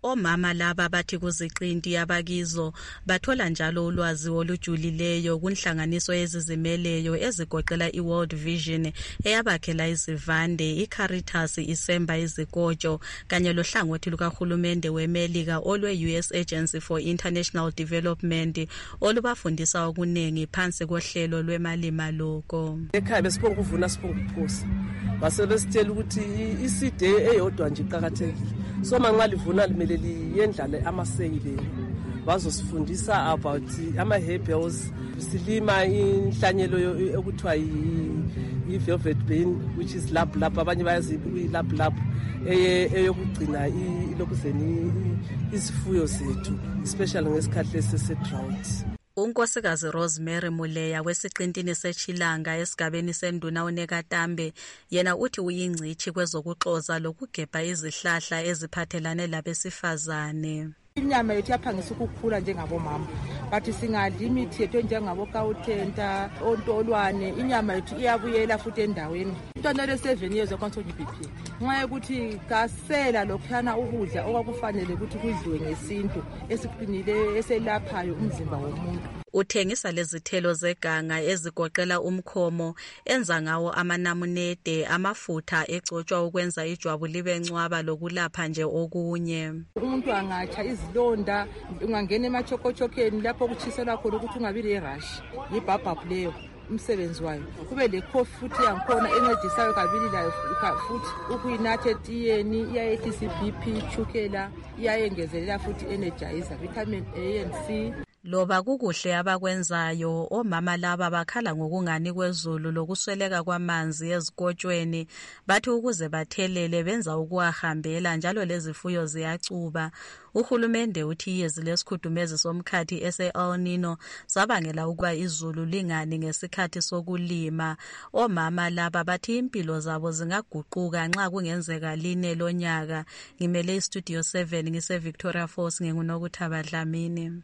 Omama laba bathi kuziqinti abakizo bathola njalo ulwazi olujulileyo kunhlanganiso ezizimeleyo ezigoqela iWorld Vision eyabakhela izivande, iCaritas isemba izikotsho kanye lohlangothi lukahulumende weMelika olwe-U S Agency for International Development olubafundisa okuningi phansi kohlelo lwemali-maluko. Ekhaya besibonga ukuvuna sibonga ukuphusa. Basebesitshela ukuthi iside eyodwa nje iqhakathekile. So manxa livuna limele liyendlale amaseyile. Bazosifundisa about ama herbals, silima inhlanyelo ekuthiwa i-velvet bean which is lap lap, abanye bayazi lap lap eyokugcina ilokuzeni isifuyo zethu especially ngesikhathi lesi se-drought. Unkosikazi Rosemary Muleya wesiqintini seChilanga esigabeni senduna uNekatambe yena uthi uyingcithi kwezokuxoza lokugebha izihlahla eziphathelane labesifazane. Inyama yethu yaphangisa ukukhula njengabomama, but singadla imithi yethu njengabokawuthenta, ontolwane, inyama yethu iyabuyela futhi endaweni. Intwana le-seven years yakwaNsonyi B P nxa yokuthi kasela lokhuyana ukudla okwakufanele ukuthi kudliwe ngesintu esiqinile eselaphayo umzimba womuntu. Uthengisa lezithelo zeganga ezigoqela umkhomo, enza ngawo amanamunede, amafutha egcotshwa ukwenza ijwabu libe ncwaba lokulapha nje okunye. Umuntu angatsha izilonda, ungangena emachokochokeni lapho kuchisela khona ukuthi ungabi le-rush, yibhabhabhu leyo umsebenzi wayo. Kube le-coffee futhi yankhona encedisayo kabili layo futhi ukuyinatha etiyeni, iyayehlisa i-B P, chukela, iyayengezelela futhi energizer, vitamin A and C. Loba kukuhle abakwenzayo, omama laba bakhala ngokungani kwezulu lokusweleka kwamanzi ezikotshweni, bathi ukuze bathelele benza ukuwahambela njalo lezifuyo ziyacuba. Uhulumende uthi iyezi lesikhudumezi somkhathi ese-El Nino sabangela ukuba izulu lingani ngesikhathi sokulima. Omama laba bathi impilo zabo zingaguquka nxa kungenzeka line lonyaka. Ngimele iStudio seven ngise-Victoria Falls nginguNokuthaba Dlamini.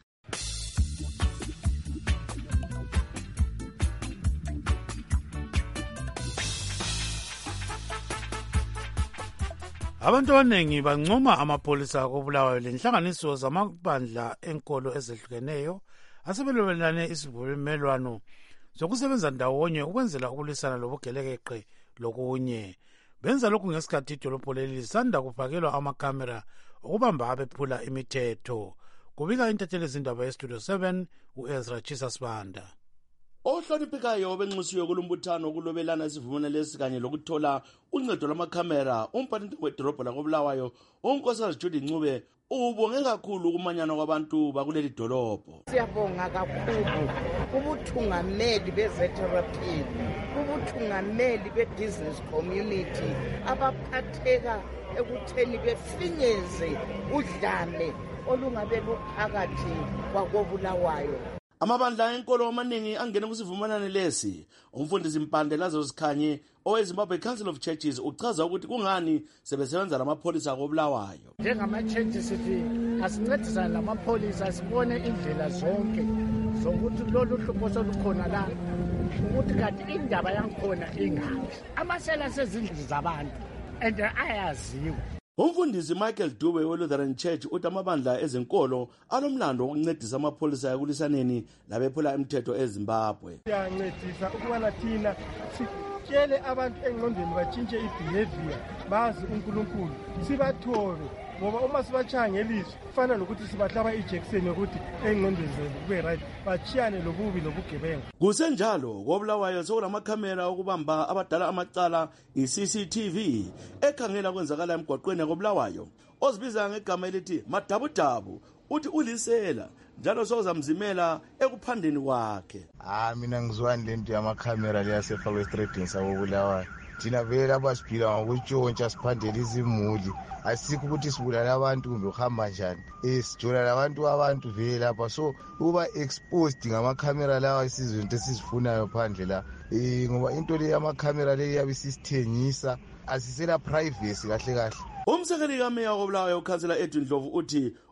Abantu abaningi bancoma amapholisa akobulawayo lenhlanganiso zamabandla enkolo ezehlukeneyo asebelwelane isivumelwano zokusebenza ndawonye ukwenzela ukulwisana lobugelekeqe lokunye. Benza lokhu ngesikhathi idolobho leli lisanda kufakelwa amakhamera okubamba abephula imithetho. Kubika intatheli zindaba yeStudio seven uEzra Chisasbanda. Ohloniphekayo benxusiwe kulumbuthano kulobelana isivumelwano lesi kanye lokuthola uncedo lwamakhamera umphathi wedolobho lakobulawayo unkosikazi Judy Ncube ubonge kakhulu ukumanyana kwabantu bakuleli dolobho. Siyabonga kakhulu kubuthungameli bezetherapy, kubuthungameli bebusiness community abaphatheka ekutheni befinyeze udlame olungabe luphakathi kwakobulawayo. Amabandla enkolo amaningi angene kusivumelwano lesi. Umfundisi Mpande Lazarus Khanye oweZimbabwe Council of Churches uchaza ukuthi kungani sebesebenza lamapholisa akobulawayo. Njengama-churches sithi asincedisane lamapholisa sibone indlela zonke zokuthi lolu hlupho solukhona la ukuthi kanti indaba yankhona ingaphi. Amasela sezindlu zabantu and ayaziwa. Umfundisi Michael Dube we-Lutheran Church uthi amabandla ezenkolo alomlando wokuncedisa amapholisa ekulisaneni labephula imithetho eZimbabwe. Siyancedisa ukubana thina sitshele abantu engqondweni batshintshe i-behavior, bazi uNkulunkulu, sibathobe ngoba uma sibachaya ngelizwi kufana lokuthi sibahlaba ijekiseni yokuthi engqondweni zenu kube right, bachiyane lobubi lobugebenga. Kusenjalo kobulawayo sekulamakhamera okubamba abadala amacala i-C C T V ekhangela kwenzakala emgwaqweni kobulawayo ozibiza ngegama elithi madabudabu. Uthi ulisela njalo sozamzimela ekuphandeni kwakhe. Ah mina ngizwani lento yamakhamera leyasefakwe estradini sakobulawayo. Thina vele abasiphila ngokutshontsha siphandela izimuli, asikho ukuthi sibulala abantu kumbe uhamba njani. Eh sijola labantu abantu vele lapha, so uba exposed ngamakhamera lawa isizinto esizifunayo phandle la. Eh ngoba into le yamakhamera le yabe sisithengisa asisela privacy kahle kahle. Umsekeli kameya kobulawayo uKhansela Edwin Dlovu uthi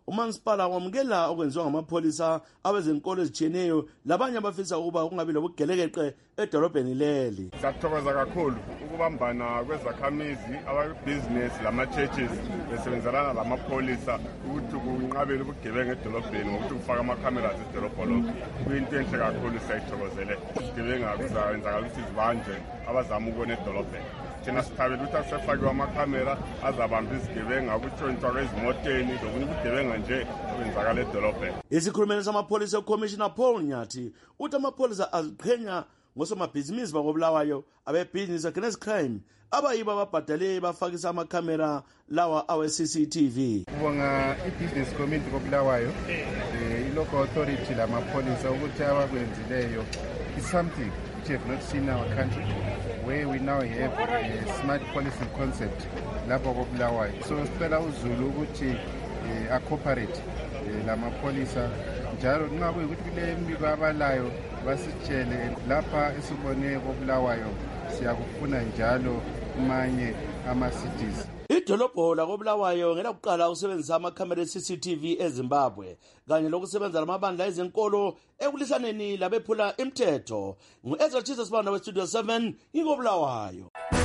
umansipala wamukela okwenziwa ngamapholisa abezenkolo ezitshiyeneyo labanye abafisa ukuba kungabi lobugelekeqe edolobheni leli. Siyathokoza kakhulu ukubambana kwezakhamizi ababhizinesi lama-churches besebenzelana lamapholisa ukuthi kunqabele ubugebengu edolobheni ngokuthi kufaka ama-cameras edolobho lonke. Kuyinto enhle kakhulu, siyayithokozele. Izigebenga kuzayenzakala ukuthi zibanje abazama ukubona edolobheni. Thina sithabela ukuthi asefakiwe amakhamera azabamba izigebenga, ukutshontshwa kwezimoteni lokunye ubugebenga nje okwenzakala edolobheni. Isikhulumeli samapholisa uCommissioner Paul Nyathi uthi amapholisa aziqhenya ngosomabhizinisi bakobulawayo abebhizinisi against crime abayiba ababhadale bafakisa amakhamera lawa awe-C C T V. Kubonga i-business community kobulawayo i-local authority lamapholisa ukuthi abakwenzileyo is something which have not seen in our country, where we now have a smart policy concept lapho kobulawayo. So sicela uZulu ukuthi a-cooperate lamapholisa njalo nxa kuyikuthi kule mbiko abalayo basitshele lapha esibone kobulawayo siyakufuna njalo kumanye ama-cities. Idolobho lakobulawayo ngelakuqala ukusebenzisa amakhamera e-C C T V eZimbabwe kanye lokusebenza lamabandla ezenkolo ekulisaneni labephula imithetho. Ngu-Ezra Chisa Sibanda we-Studio seven ngikobulawayo.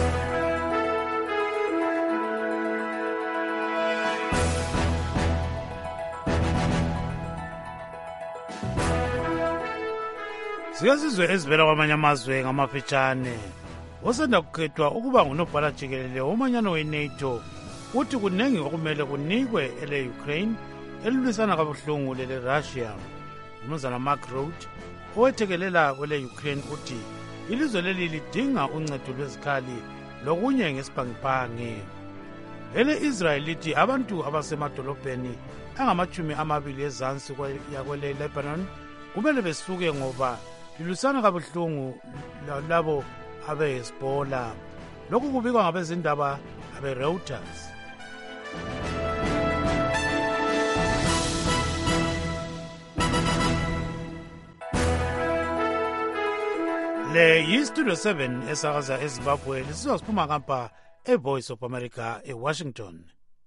Siyasizwe ezivela kwamanye amazwe ngamafitshane. Osanda kukhethwa ukuba ngunobhala jikelele womanyano we-NATO uthi kunengi okumele kunikwe ele-Ukraine elilwisana kabuhlungu lele-Russia. Umnumzana Mark Rutte owethekelela kwele-Ukraine uthi ilizwe leli lidinga uncedo lwezikhali lokunye ngesibhangiphangi. Ele-Israel lithi abantu abasemadolobheni angamachumi amabili ezansi yakwele-Lebanon kumele besuke ngoba lilwisana kabuhlungu labo abe-Hezbollah. Lokhu kubikwa ngabezindaba abe-Reuters. Le yi-Studio seven esakaza eZimbabwe lisizwa siphuma ngapha e-Voice of America eWashington.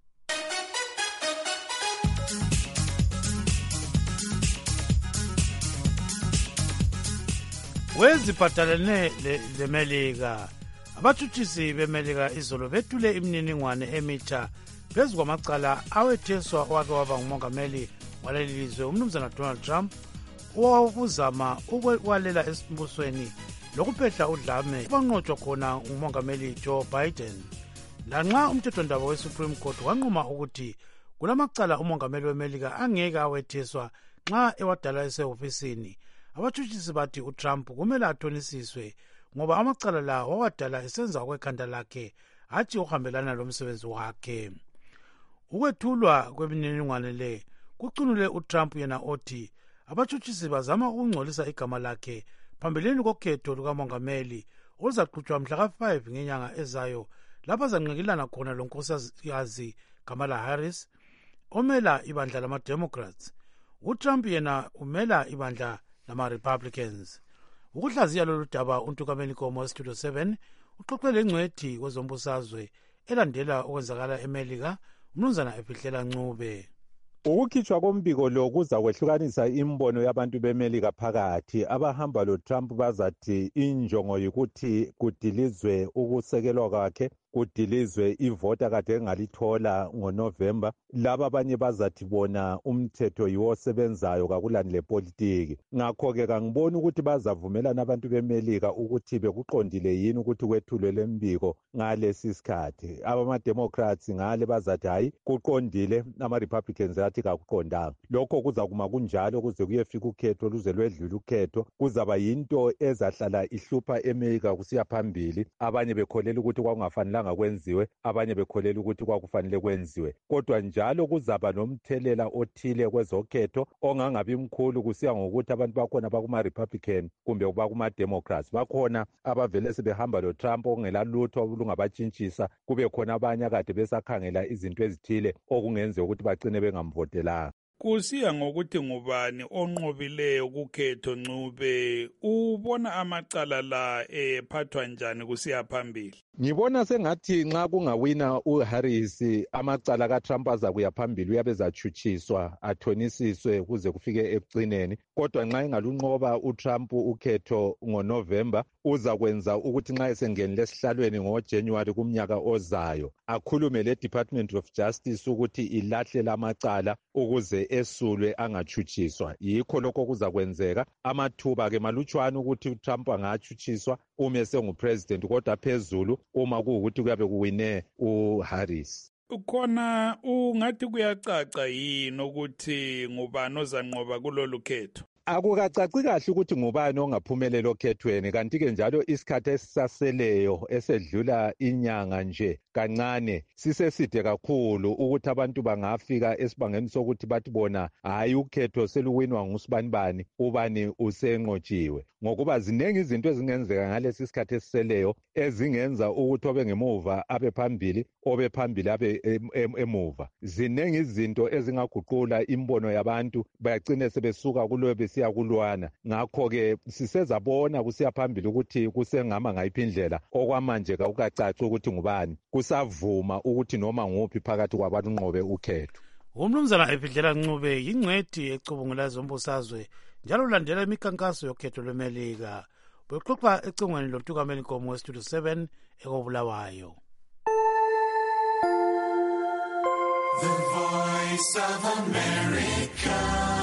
Weziphathelene leMelika, abatshutshisi beMelika izolo bethule imininingwane emitsha phezu kwamacala awetheswa owake waba ngumongameli waleli lizwe umnumzana Donald Trump owakuzama ukwalela esibusweni lokuphehla udlame abanqotshwa khona ngumongameli Joe Biden. Lanxa umthethwandaba we-Supreme Court wanquma ukuthi kulamacala umongameli weMelika angeke awetheswa nxa ewadala esehofisini, abatshutshisi bathi uTrump kumele athonisiswe ngoba amacala la wawadala esenza kwekhanda lakhe hatshi uhambelana lomsebenzi wakhe. Ukwethulwa kwemininingwane le kucunule uTrump yena othi abatshutshisi bazama ukungcolisa igama lakhe phambilini kokhetho lukamongameli oluzaqhutshwa mhla ka five ngenyanga ezayo lapho azanqikilana khona lonkosikazi Kamala Harris omela ibandla lama-Democrats. uTrump yena umela ibandla lama-Republicans. Ukuhlaziya lolu daba uNtukameni Nkomo we-Studio seven uxoxe lengcwethi kwezombusazwe elandela okwenzakala eMelika umnumzana Efihlela Ncube. Ukukhitshwa kombiko lo kuza kwehlukanisa imbono yabantu beMelika phakathi. Abahamba loTrump bazathi injongo yikuthi kudilizwe ukusekelwa kwakhe, kudilizwe ivota kade engalithola ngoNovember. Laba abanye bazathi bona umthetho yiwo osebenzayo kakulani lepolitiki. Ngakho-ke kangiboni ukuthi bazavumelana abantu beMelika ukuthi bekuqondile yini ukuthi kwethulwe lembiko ngalesi sikhathi. Abama-Democrats ngale bazathi hayi kuqondile, ama-Republicans athi kakuqondanga. Lokho kuza kuma kunjalo kuze kuyefika ukhetho luze lwedlula ukhetho. Kuzaba yinto ezahlala ihlupha eMelika kusiya phambili. Abanye bekholela ukuthi kwakungafanelanga kwenziwe, abanye bekholela ukuthi kwakufanele kwenziwe. Kodwa njalo kuzaba nomthelela othile kwezokhetho ongangabi mkhulu kusiya ngokuthi abantu bakhona bakuma-Republican kumbe bakuma-Democrats. Bakhona abavele sebehamba loTrump okungela lutho olungabantshintshisa, kube khona abanye akade besakhangela izinto ezithile okungenziwa ukuthi bagcine bengamvotelanga. kusiya ngokuthi ngubani onqobileyo kukhetho Ncube, ubona amacala la ephathwa njani kusiya phambili? Ngibona sengathi nxa kungawina uHarris amacala kaTrump azakuya phambili uyabe zachuchiswa athonisiswe kuze kufike ekucineni, kodwa nxa engalunqoba uTrump ukhetho ngoNovember uzakwenza ukuthi nxa esengenile esihlalweni ngoJanuary kumnyaka ozayo akhulume leDepartment of Justice ukuthi ilahle lamacala ukuze esulwe angachuchiswa. Yikho lokho kuzakwenzeka. Amathuba ke malutshwana ukuthi uTrump angachuchiswa uma sengupresident, kodwa phezulu uma kuwukuthi kuyabe kuwine uHarris. Khona ungathi kuyacaca yini ukuthi ngubani ozanqoba kulolu khetho? Akukacaci kahle ukuthi ngubani ongaphumelela okhethweni, kanti-ke njalo isikhathi esisaseleyo esedlula inyanga nje kancane siseside kakhulu ukuthi abantu bangafika esibangeni sokuthi bathi bona hayi ukhetho seluwinwa ngusibanibani, ubani usenqotshiwe, ngokuba ziningi izinto ezingenzeka ngalesi sikhathi esiseleyo ezingenza ukuthi obe ngemuva abe phambili, obe phambili abe emuva. Ziningi izinto ezingaguqula imbono yabantu bayagcine sebesuka kulo besiya kulwana. Ngakho-ke sisezabona kusiya phambili ukuthi kusengama ngayiphi indlela okwamanje kakukacaci ukuthi ngubani kusavuma ukuthi noma nguphi phakathi kwabantu unqobe ukhetho. Umnumzana Epidlela Ncube yingcwedi ecubungula zombusazwe njalo ulandela imikhankaso yokhetho lweMelika. Bexoxa ecingweni loMtukameli Nkomo weStudio seven ekobulawayo. The Voice of America.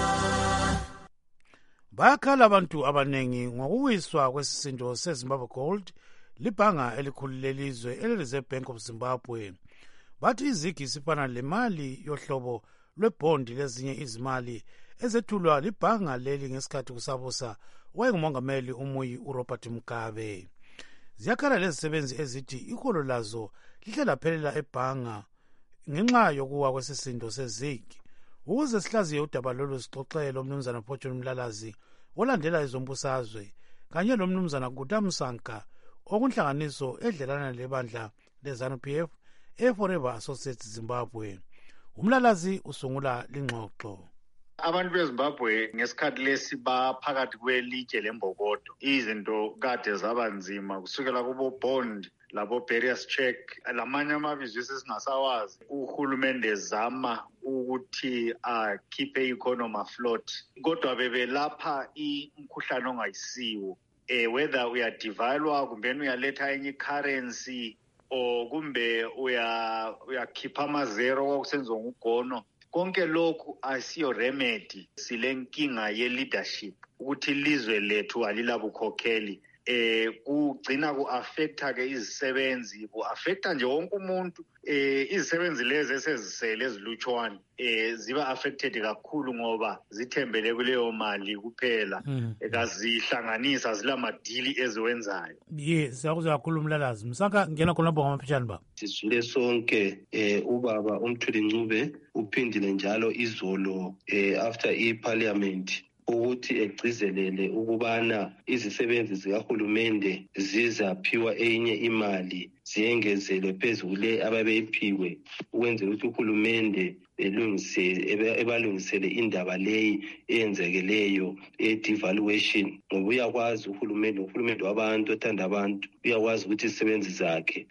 Bayakhala abantu abanengi ngokuwiswa kwesisindo seZimbabwe Gold, libhanga elikhulu lelizwe ele-Reserve Bank of Zimbabwe. Bathi izigi isifana lemali yohlobo lwebhondi lezinye izimali ezethulwa libhanga leli ngesikhathi kusabusa owayengumongameli umuyi uRobert Mugabe. Ziyakhala lezisebenzi ezithi iholo lazo lihle laphelela ebhanga ngenxa yokuwa kwesisindo sezigi. Ukuze sihlaziye udaba lolu sixoxele umnumzana Fortune Mlalazi olandela izombusazwe kanye lomnumzana Gutamsanka okunhlanganiso edlelana lebandla leZANU-P F eForever Associates Zimbabwe. Umlalazi usungula lingxoxo. Abantu beZimbabwe ngesikhathi lesi baphakathi kwelitshe lembokodo. Izinto kade zaba nzima kusukela kubo bond labo barriers check lamanye amabizo esingasawazi. Uhulumende zama ukuthi akhiphe economy afloat, kodwa bebelapha imkhuhlane ongayisiwo. Eh whether uyadevalwa kumbe uyaletha enye currency o kumbe uya uyakhipha amazero okusenziwa ngugono, konke lokhu asiyo remedy. Silenkinga ye leadership ukuthi ilizwe lethu alilabukhokheli. Eh kugcina ku-affecta ke izisebenzi, ku-affecta nje wonke umuntu. Eh izisebenzi lezi esezisele ezilutshwane eh ziba affected kakhulu ngoba zithembele kuleyo mali kuphela, ekazihlanganisa zilamadili eziwenzayo. Ye siyakuza kakhulu Mlalazi. Msaka ngena khona bonga amapheshana ba. Sizwile sonke eh ubaba uMthuli Ncube uphindile njalo izolo eh after iParliament ukuthi egcizelele ukubana izisebenzi zikahulumende zizaphiwa enye imali ziyengezelwe phezulu le ababeyiphiwe, ukwenzela ukuthi uhulumende belungise ebalungisele indaba leyi eyenzekeleyo e-devaluation. Ngoba uyakwazi uhulumende, uhulumende wabantu othanda abantu, uyakwazi ukuthi izisebenzi zakhe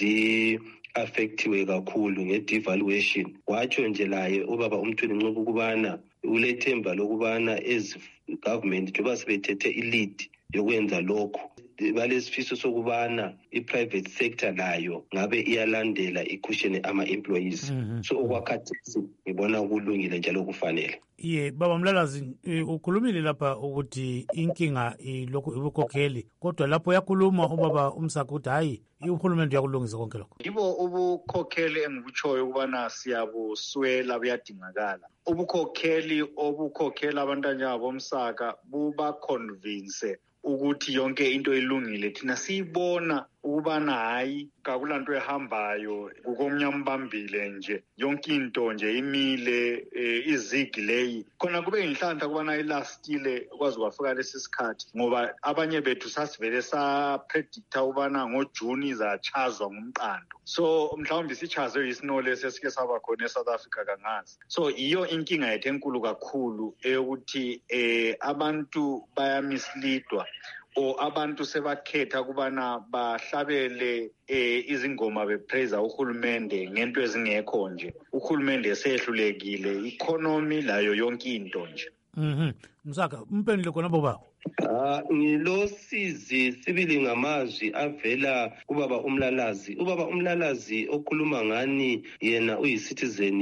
zi affectiwe kakhulu nge-devaluation. Watsho nje laye ubaba uMthuli Ncube ukubana ulethemba lokubana ezi government njengoba sebethethe i-lead yokwenza lokho, balesifiso sokubana i-private sector nayo ngabe iyalandela ikushene ama-employees. So okwakhathesi ngibona kulungile njalo kufanele. Ye baba Mlalazi, ukhulumile lapha ukuthi inkinga ilokhu ibukhokheli, kodwa lapho yakhuluma ubaba uMsaka ukuthi hayi uhulumende uyakulungisa konke lokho. Yibo ubukhokheli engikutshoyo ukubana siyabuswela buyadingakala. Ubukhokheli obukhokhela abantwana bomsaka buba convince ukuthi yonke into ilungile. Thina siyibona ukubana hayi kakulanto ehambayo kukomnyama bambile nje yonke into nje imile eh, izigi leyi khona kube inhlanhla kubana ilastile kwazi kwafika lesi sikhathi ngoba abanye bethu sasivele sa predicta ubana ngoJune izachazwa ngumqando so mhlawumbe sichazwe isinole esesike saba khona eSouth Africa kangazi so iyo inkinga yethu enkulu kakhulu eyokuthi eh abantu bayamislidwa o abantu sebakhetha kubana bahlabele eh izingoma bepraise uhulumende ngento ezingekho nje uhulumende esehlulekile economy layo yonke into nje mhm Msaka umpendule khona baba Ah ngilosizi sibili ngamazwi avela kubaba umlalazi ubaba umlalazi okhuluma ngani yena uyicitizen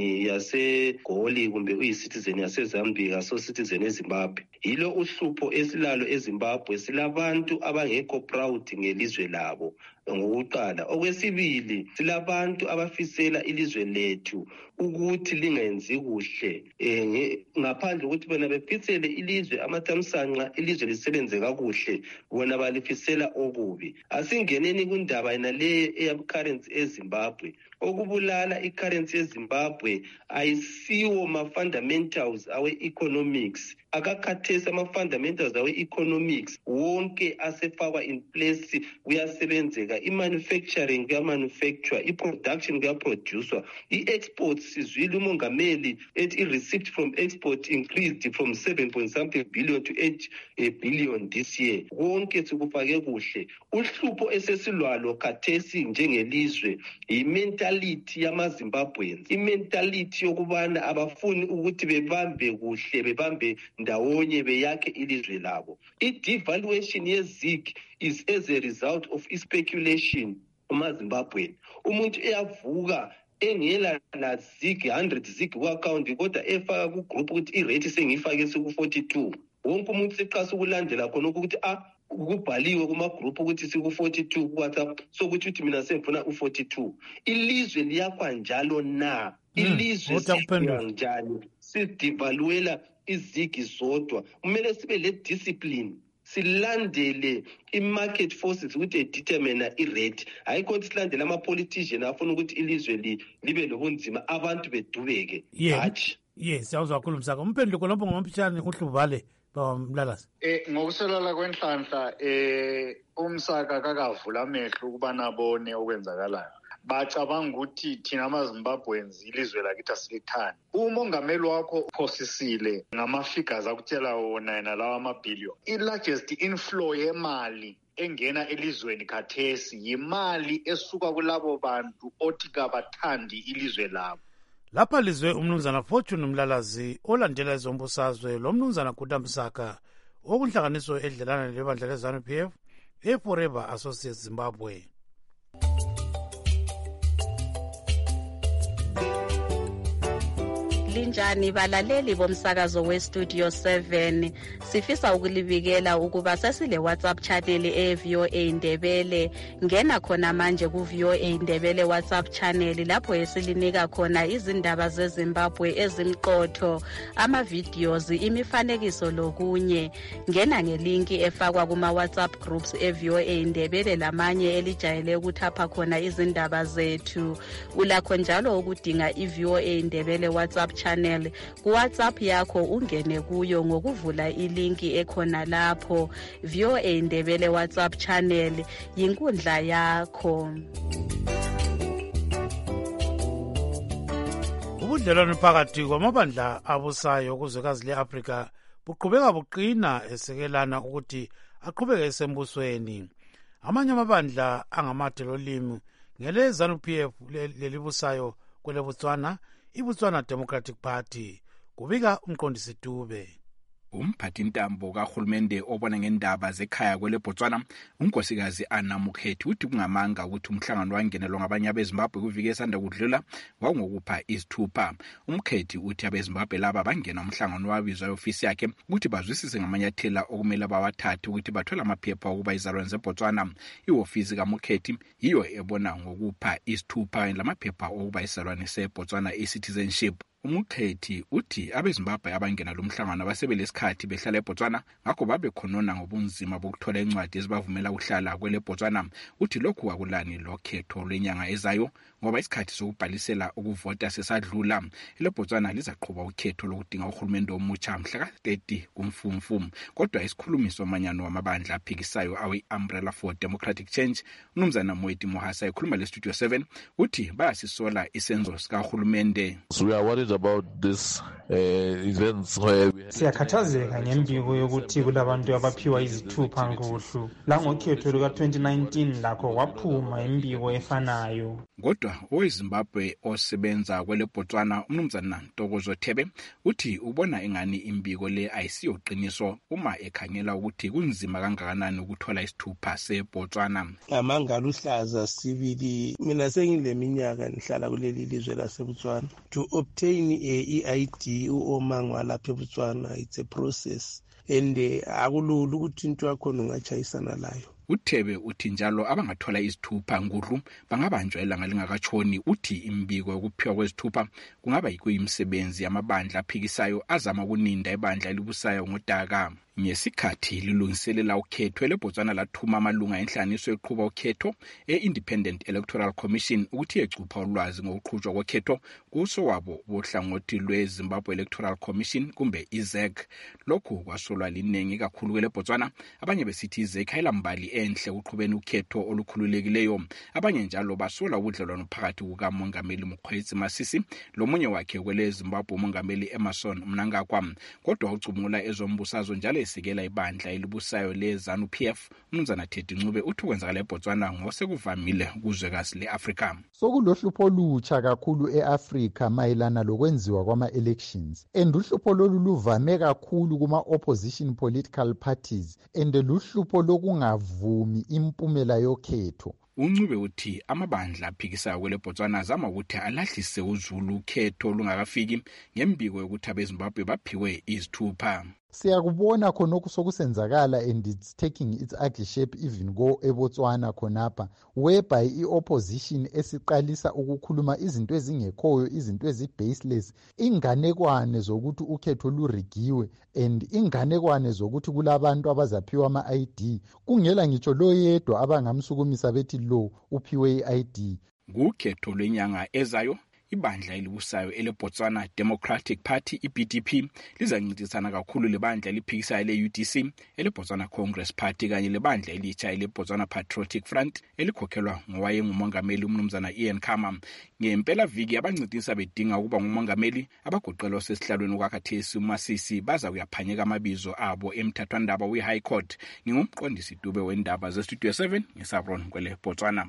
yaseGoli kumbe uyicitizen yaseZambia so citizen eZimbabwe yilo uhlupho esilalo eZimbabwe silabantu abangekho proud ngelizwe labo ngokuqala okwesibili silabantu abafisela ilizwe lethu ukuthi lingenzi kuhle eh ngaphandle ukuthi bona befisele ilizwe amathamsanqa ilizwe lisebenze kakuhle bona balifisela okubi asingeneni kundaba yena le eyabcurrency eZimbabwe okubulala icurrency eZimbabwe ayisiwo ma fundamentals awe economics akakhathesa ama fundamentals awe economics wonke asefakwa in place kuyasebenzeka imanufacturing kuya manufacture iproduction kuya producer iexports sizwile umongameli ethi i-receipt from export increased from seven point something billion to eight billion this year wonke sikufake kuhle uhlupho esesilwalo khathesi njengelizwe imentality yamaZimbabweans imentality yokubana abafuni ukuthi bebambe kuhle bebambe ndawonye beyakhe ilizwe labo i-devaluation yezig is as a result of speculation umaZimbabwe umuntu eyavuka engela la zig one hundred zig ku-account kodwa efaka ku-group ukuthi irate sengiyifake siku forty-two wonke umuntu seqasa ukulandela khona ukuthi ah kubhaliwe kuma-group ukuthi siku forty-two ku-WhatsApp sokuthi uthi mina sengifuna u-forty-two ilizwe liyakhwa njalo na ilizwe siya njani sidivaluela izigi zodwa kumele sibe le discipline silandele i-market forces ukuthi determine i-rate ayikho ukuthi silandele ama-politician afuna ukuthi ilizwe li, libe lobunzima abantu bedubeke hatshi yes siyawuzwa kakhulu Msaka umphendule khonapho ngomphishane uhlubale bamlalazi eh ngokuselala kwenhlanhla eh uMsaka kakavula amehlo ukuba nabone okwenzakalayo bacabanga ukuthi thina amaZimbabweans ilizwe lakithi asilithandi umongameli wakho uphosisile ngama-figures akutshela wona yena lawa amabhillion i-largest inflow yemali engena elizweni khathesi yimali esuka kulabo bantu othi kabathandi ilizwe labo lapha lizwe umnumzana Fortune Mlalazi olandela ezombusazwe lo mnumzana Guta Msaka okunhlanganiso edlelana lebandla leZANU P F eForever Associates Zimbabwe. Linjani balaleli bomsakazo westudio seven sifisa ukulibikela ukuba sesile WhatsApp channel e-V O A Ndebele ngena khona manje ku-V O A Ndebele WhatsApp channel lapho esilinika khona izindaba zeZimbabwe ezimqotho ama-videos imifanekiso lokunye ngena ngelinki efakwa kuma-WhatsApp groups e-V O A Ndebele lamanye elijayele ukuthapha khona izindaba zethu ulakho njalo ukudinga i-V O A Ndebele WhatsApp channel ku WhatsApp yakho ungene kuyo ngokuvula ilinki ekhona lapho V O A Ndebele WhatsApp channel yinkundla yakho. Ubudlelwano phakathi kwamabandla abusayo kuzwekazi le-Afrika buqhubeka buqina esekelana ukuthi aqhubeke esembusweni. Amanye amabandla angamadelolimi ngele ZANU P F lelibusayo kwele Botswana iBotswana Democratic Party kubika umqondisi Dube. Umphathi ntambo kahulumende obona ngendaba zekhaya kwele Botswana unkosikazi Anna Mukhethi uthi kungamanga ukuthi umhlangano wangenelwa ngabanye abeZimbabwe kuvike esanda kudlula wawungokupha isithupha. Umkhethi uthi abeZimbabwe laba bangena umhlangano wabizwa ofisi yakhe ukuthi bazwisise ngamanyathela okumele bawathathe ukuthi bathola amaphepha okuba izalwane zeBotswana. Iofisi kaMukhethi yiyo ebona ngokupha isithupha lamaphepha okuba izalwane seBotswana e-citizenship. umukhethi uthi abezimbabwe abangena lomhlangano basebelesikhathi behlala eBotswana ngakho babe khonona ngobunzima bokuthola incwadi ezibavumela ukuhlala kwele Botswana. Uthi lokhu akulani lokhetho lwenyanga ezayo ngoba isikhathi sokubhalisela ukuvota sesadlula. Ile Botswana lizaqhubha ukhetho lokudinga uhulumende omutsha mhla ka thirty kuMfumfu. Kodwa isikhulumi somanyano wamabandla aphikisayo awe Umbrella for Democratic Change uMnumzana Moeti Mohasa ekhuluma le Studio seven uthi bayasisola isenzo sika hulumende. So we are worried about this uh, events where we siyakhathazeka ngembiko yokuthi kulabantu abaphiwa izithupha nkuluhlu la ngokhetho luka twenty nineteen lakho kwaphuma imbiko efanayo. Kodwa oweZimbabwe osebenza kwele Botswana uMnumzana Ntokozo Thebe uthi ubona engani imbiko le ayisiyoqiniso uma ekhangela ukuthi kunzima kangakanani ukuthola isithupha seBotswana. Amangalo uhlaza sibili mina sengileminyaka nihlala kuleli lizwe laseBotswana. To obtain a I D uomangwa lapha eBotswana it's a process and akulula ukuthi into yakho ungachayisana layo. Uthebe uthi njalo abangathola izithupha nguru bangabanjwa ilanga lingakatshoni. Uthi imbiko yokuphiwa kwezithupha kungaba yikuyimsebenzi yamabandla aphikisayo azama ukuninda ibandla elibusayo ngodaka. Ngesikhathi lilungiselela ukhetho leBotswana lathuma amalunga enhlaniso eqhuba ukhetho e-Independent Electoral Commission ukuthi ecupha ulwazi ngokuqhutshwa kokhetho kuso wabo bohlangothi lweZimbabwe Electoral Commission kumbe I Z E C. Lokhu kwasolwa linengi kakhulu kwele Botswana. Abanye besithi I Z E C ayilambali enhle uqhubeni ukhetho olukhululekileyo. Abanye njalo basola ubudlelwano phakathi kukamongameli Mokgweetsi Masisi lomunye wakhe kwele Zimbabwe umongameli Emmerson Mnangagwa. Kodwa ucumula ezombusazwe njalo esikela ibandla elibusayo leZANU P F uMnumzana Teddy Ncube uthi kwenzakala eBotswana ngosekuvamile kuzwekazi leAfrika. Sokulohlupho olutsha kakhulu eAfrika mayelana lokwenziwa kwama-elections and uhlupho lolu luvame kakhulu kuma-opposition political parties and luhlupho lokungavumi impumela yokhetho. Uncube uthi amabandla aphikisayo kwele Botswana azama ukuthi alahlise uzulu ukhetho lungakafiki ngembiko yokuthi abeZimbabwe baphiwe izithupha. Siyakubona khonokho sokusenzakala and it's taking its ugly shape even go eBotswana khonapha whereby i-opposition esiqalisa ukukhuluma izinto ezingekhoyo izinto ezi-baseless inganekwane zokuthi ukhetho lurigiwe and inganekwane zokuthi kulabantu abazaphiwa ama-I D kungela ngitsho lo yedwa abangamsukumisa bethi lo uphiwe i-I D. Ngukhetho lwenyanga ezayo ibandla elibusayo eleBotswana Democratic Party I-B D P lizancintisana kakhulu lebandla eliphikisayo le-U D C eleBotswana Congress Party kanye lebandla elitsha eleBotswana Patriotic Front elikhokhelwa ngowayengumongameli uMnumzana Ian Khama. Ngempela viki abancintisa bedinga ukuba ngumongameli abagoqelwa sesihlalweni kwakhathesi uMasisi baza kuyaphanyeka amabizo abo emthathwandaba we-High Court. Ngingumqondisi Dube wendaba ze-Studio seven ngeSabron kwele Botswana.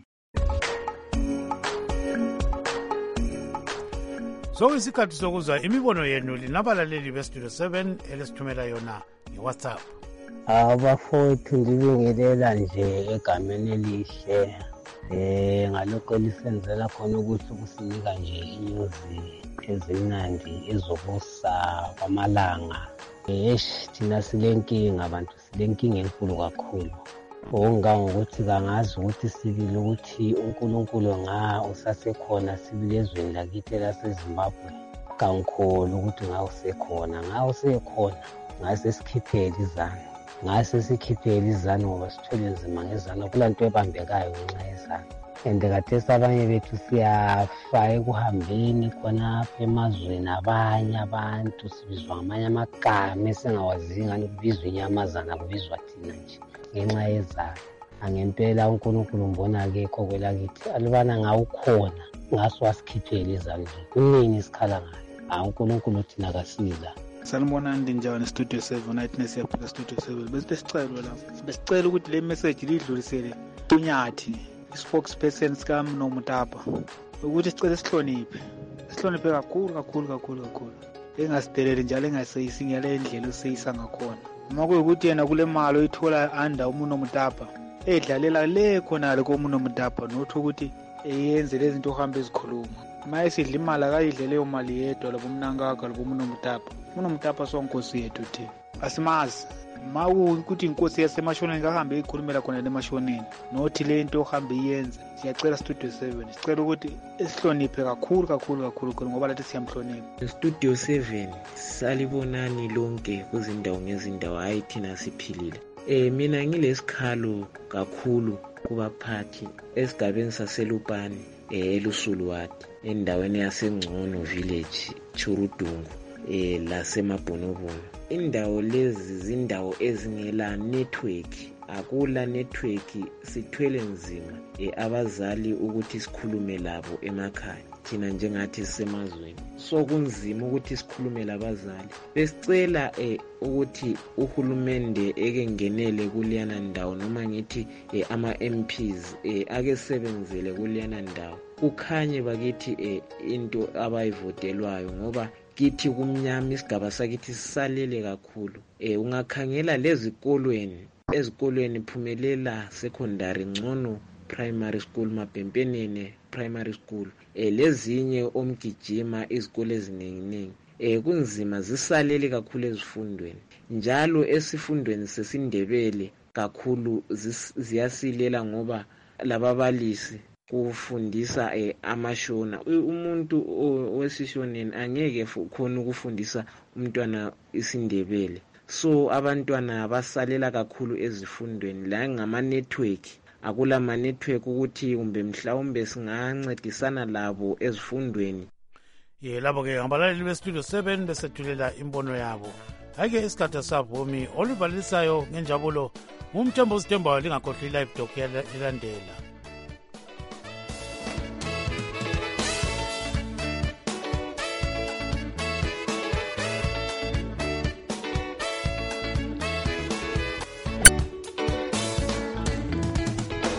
So isikhathi sokuzwa imibono yenu linabalaleli beStudio seven elesithumela yona ngeWhatsApp. Abafowethu ndibingelela nje egameni elihle eh ngalokho lisenzela khona ukuthi kusinika nje inyuzi ezimnandi ezokusa kwamalanga. Eh thina silenkinga abantu silenkinga enkulu kakhulu. Okungangokuthi kangazi ukuthi sibili ukuthi uNkulunkulu nga usasekhona sibili ezweni lakithi laseZimbabwe kangikhona ukuthi nga usekhona nga usekhona ngase sikhiphele izana ngase sikhiphele izana ngoba sithole nzima ngezana kulanto ebambekayo ngenxa yezana ende kathesi abanye bethu siyafa ekuhambeni khona emazweni abanye abantu sibizwa ngamanye amagama esingawazi ngani kubizwa inyamazana kubizwa thina nje ngenxa yezana. Angempela uNkulunkulu mbona akekho kwelakithi alibana ngawukhona ngaso wasikhiphele ezandleni kunini isikhala ngayo uNkulunkulu thina kasiza. Sanibona ndinjani Studio seven night nesiyaphila Studio seven besicelo lapha besicela ukuthi le message lidlulisele uNyathi spokesperson sikaMno Mutapa ukuthi sicela sihloniphe sihloniphe kakhulu kakhulu kakhulu kakhulu engasidelele njalo engaseyisi ngale ndlela oseyisa ngakhona uma kuyukuthi yena kule mali oyithola anda uMno Mutapa edlalela le khona le koMno Mutapa nothi ukuthi eyenze lezi zinto ohamba ezikhuluma maye sidla imali akayidle leyo mali yedwa labo Mnangagwa labo Mno Mutapa. Mno Mutapa sonkosi yethu thina asimazi ma ukuthi inkosi yasemashoneni kahambe ikhulumela khona lemashoneni nothi le nto ohambe iyenze. Siyacela Studio seven sicela ukuthi esihloniphe kakhulu kakhulu kakhulu khona ngoba lathi siyamhlonipha. Studio seven salibonani lonke kuzindawo ngezindawo, hayi thina siphilile. Eh mina ngilesikhalo kakhulu kubaphathi esigabeni saselupani eLusulwati endaweni yaseNgcono village Churudungu eh lasemabhonobono. Indawo lezi zindawo ezingela network, akula network, sithwele nzima eh abazali ukuthi sikhulume labo emakhaya thina njengathi sisemazweni, so kunzima ukuthi sikhulume labazali. Besicela eh ukuthi uhulumende eke ngenele kuliyana ndawo noma ngithi eh, ama M Ps eh, ake sebenzele kuliyana ndawo kukhanye bakithi eh, into abayivotelwayo, ngoba kithi kumnyama isigaba sakithi sisalele kakhulu. Eh ungakhangela lezikolweni ezikolweni Phumelela Secondary, Ngcono Primary School, Mapempenene Primary School, eh lezinye omgijima izikole eziningi eh kunzima, zisalele kakhulu ezifundweni. Njalo esifundweni sesindebele kakhulu ziyasilela ngoba lababalisi kufundisa eh, amashona. Umuntu wesishoneni angeke khona ukufundisa umntwana isindebele, so abantwana basalela kakhulu ezifundweni. La ngama network, akula ma network ukuthi kumbe mhlawumbe singancedisana labo ezifundweni. Ye labo ke ngabalaleli bestudio seven besethulela imbono yabo. Ake isikhathi savumi olubhalisayo ngenjabulo umthembo sithembayo lingakhohlwa live doc elandela.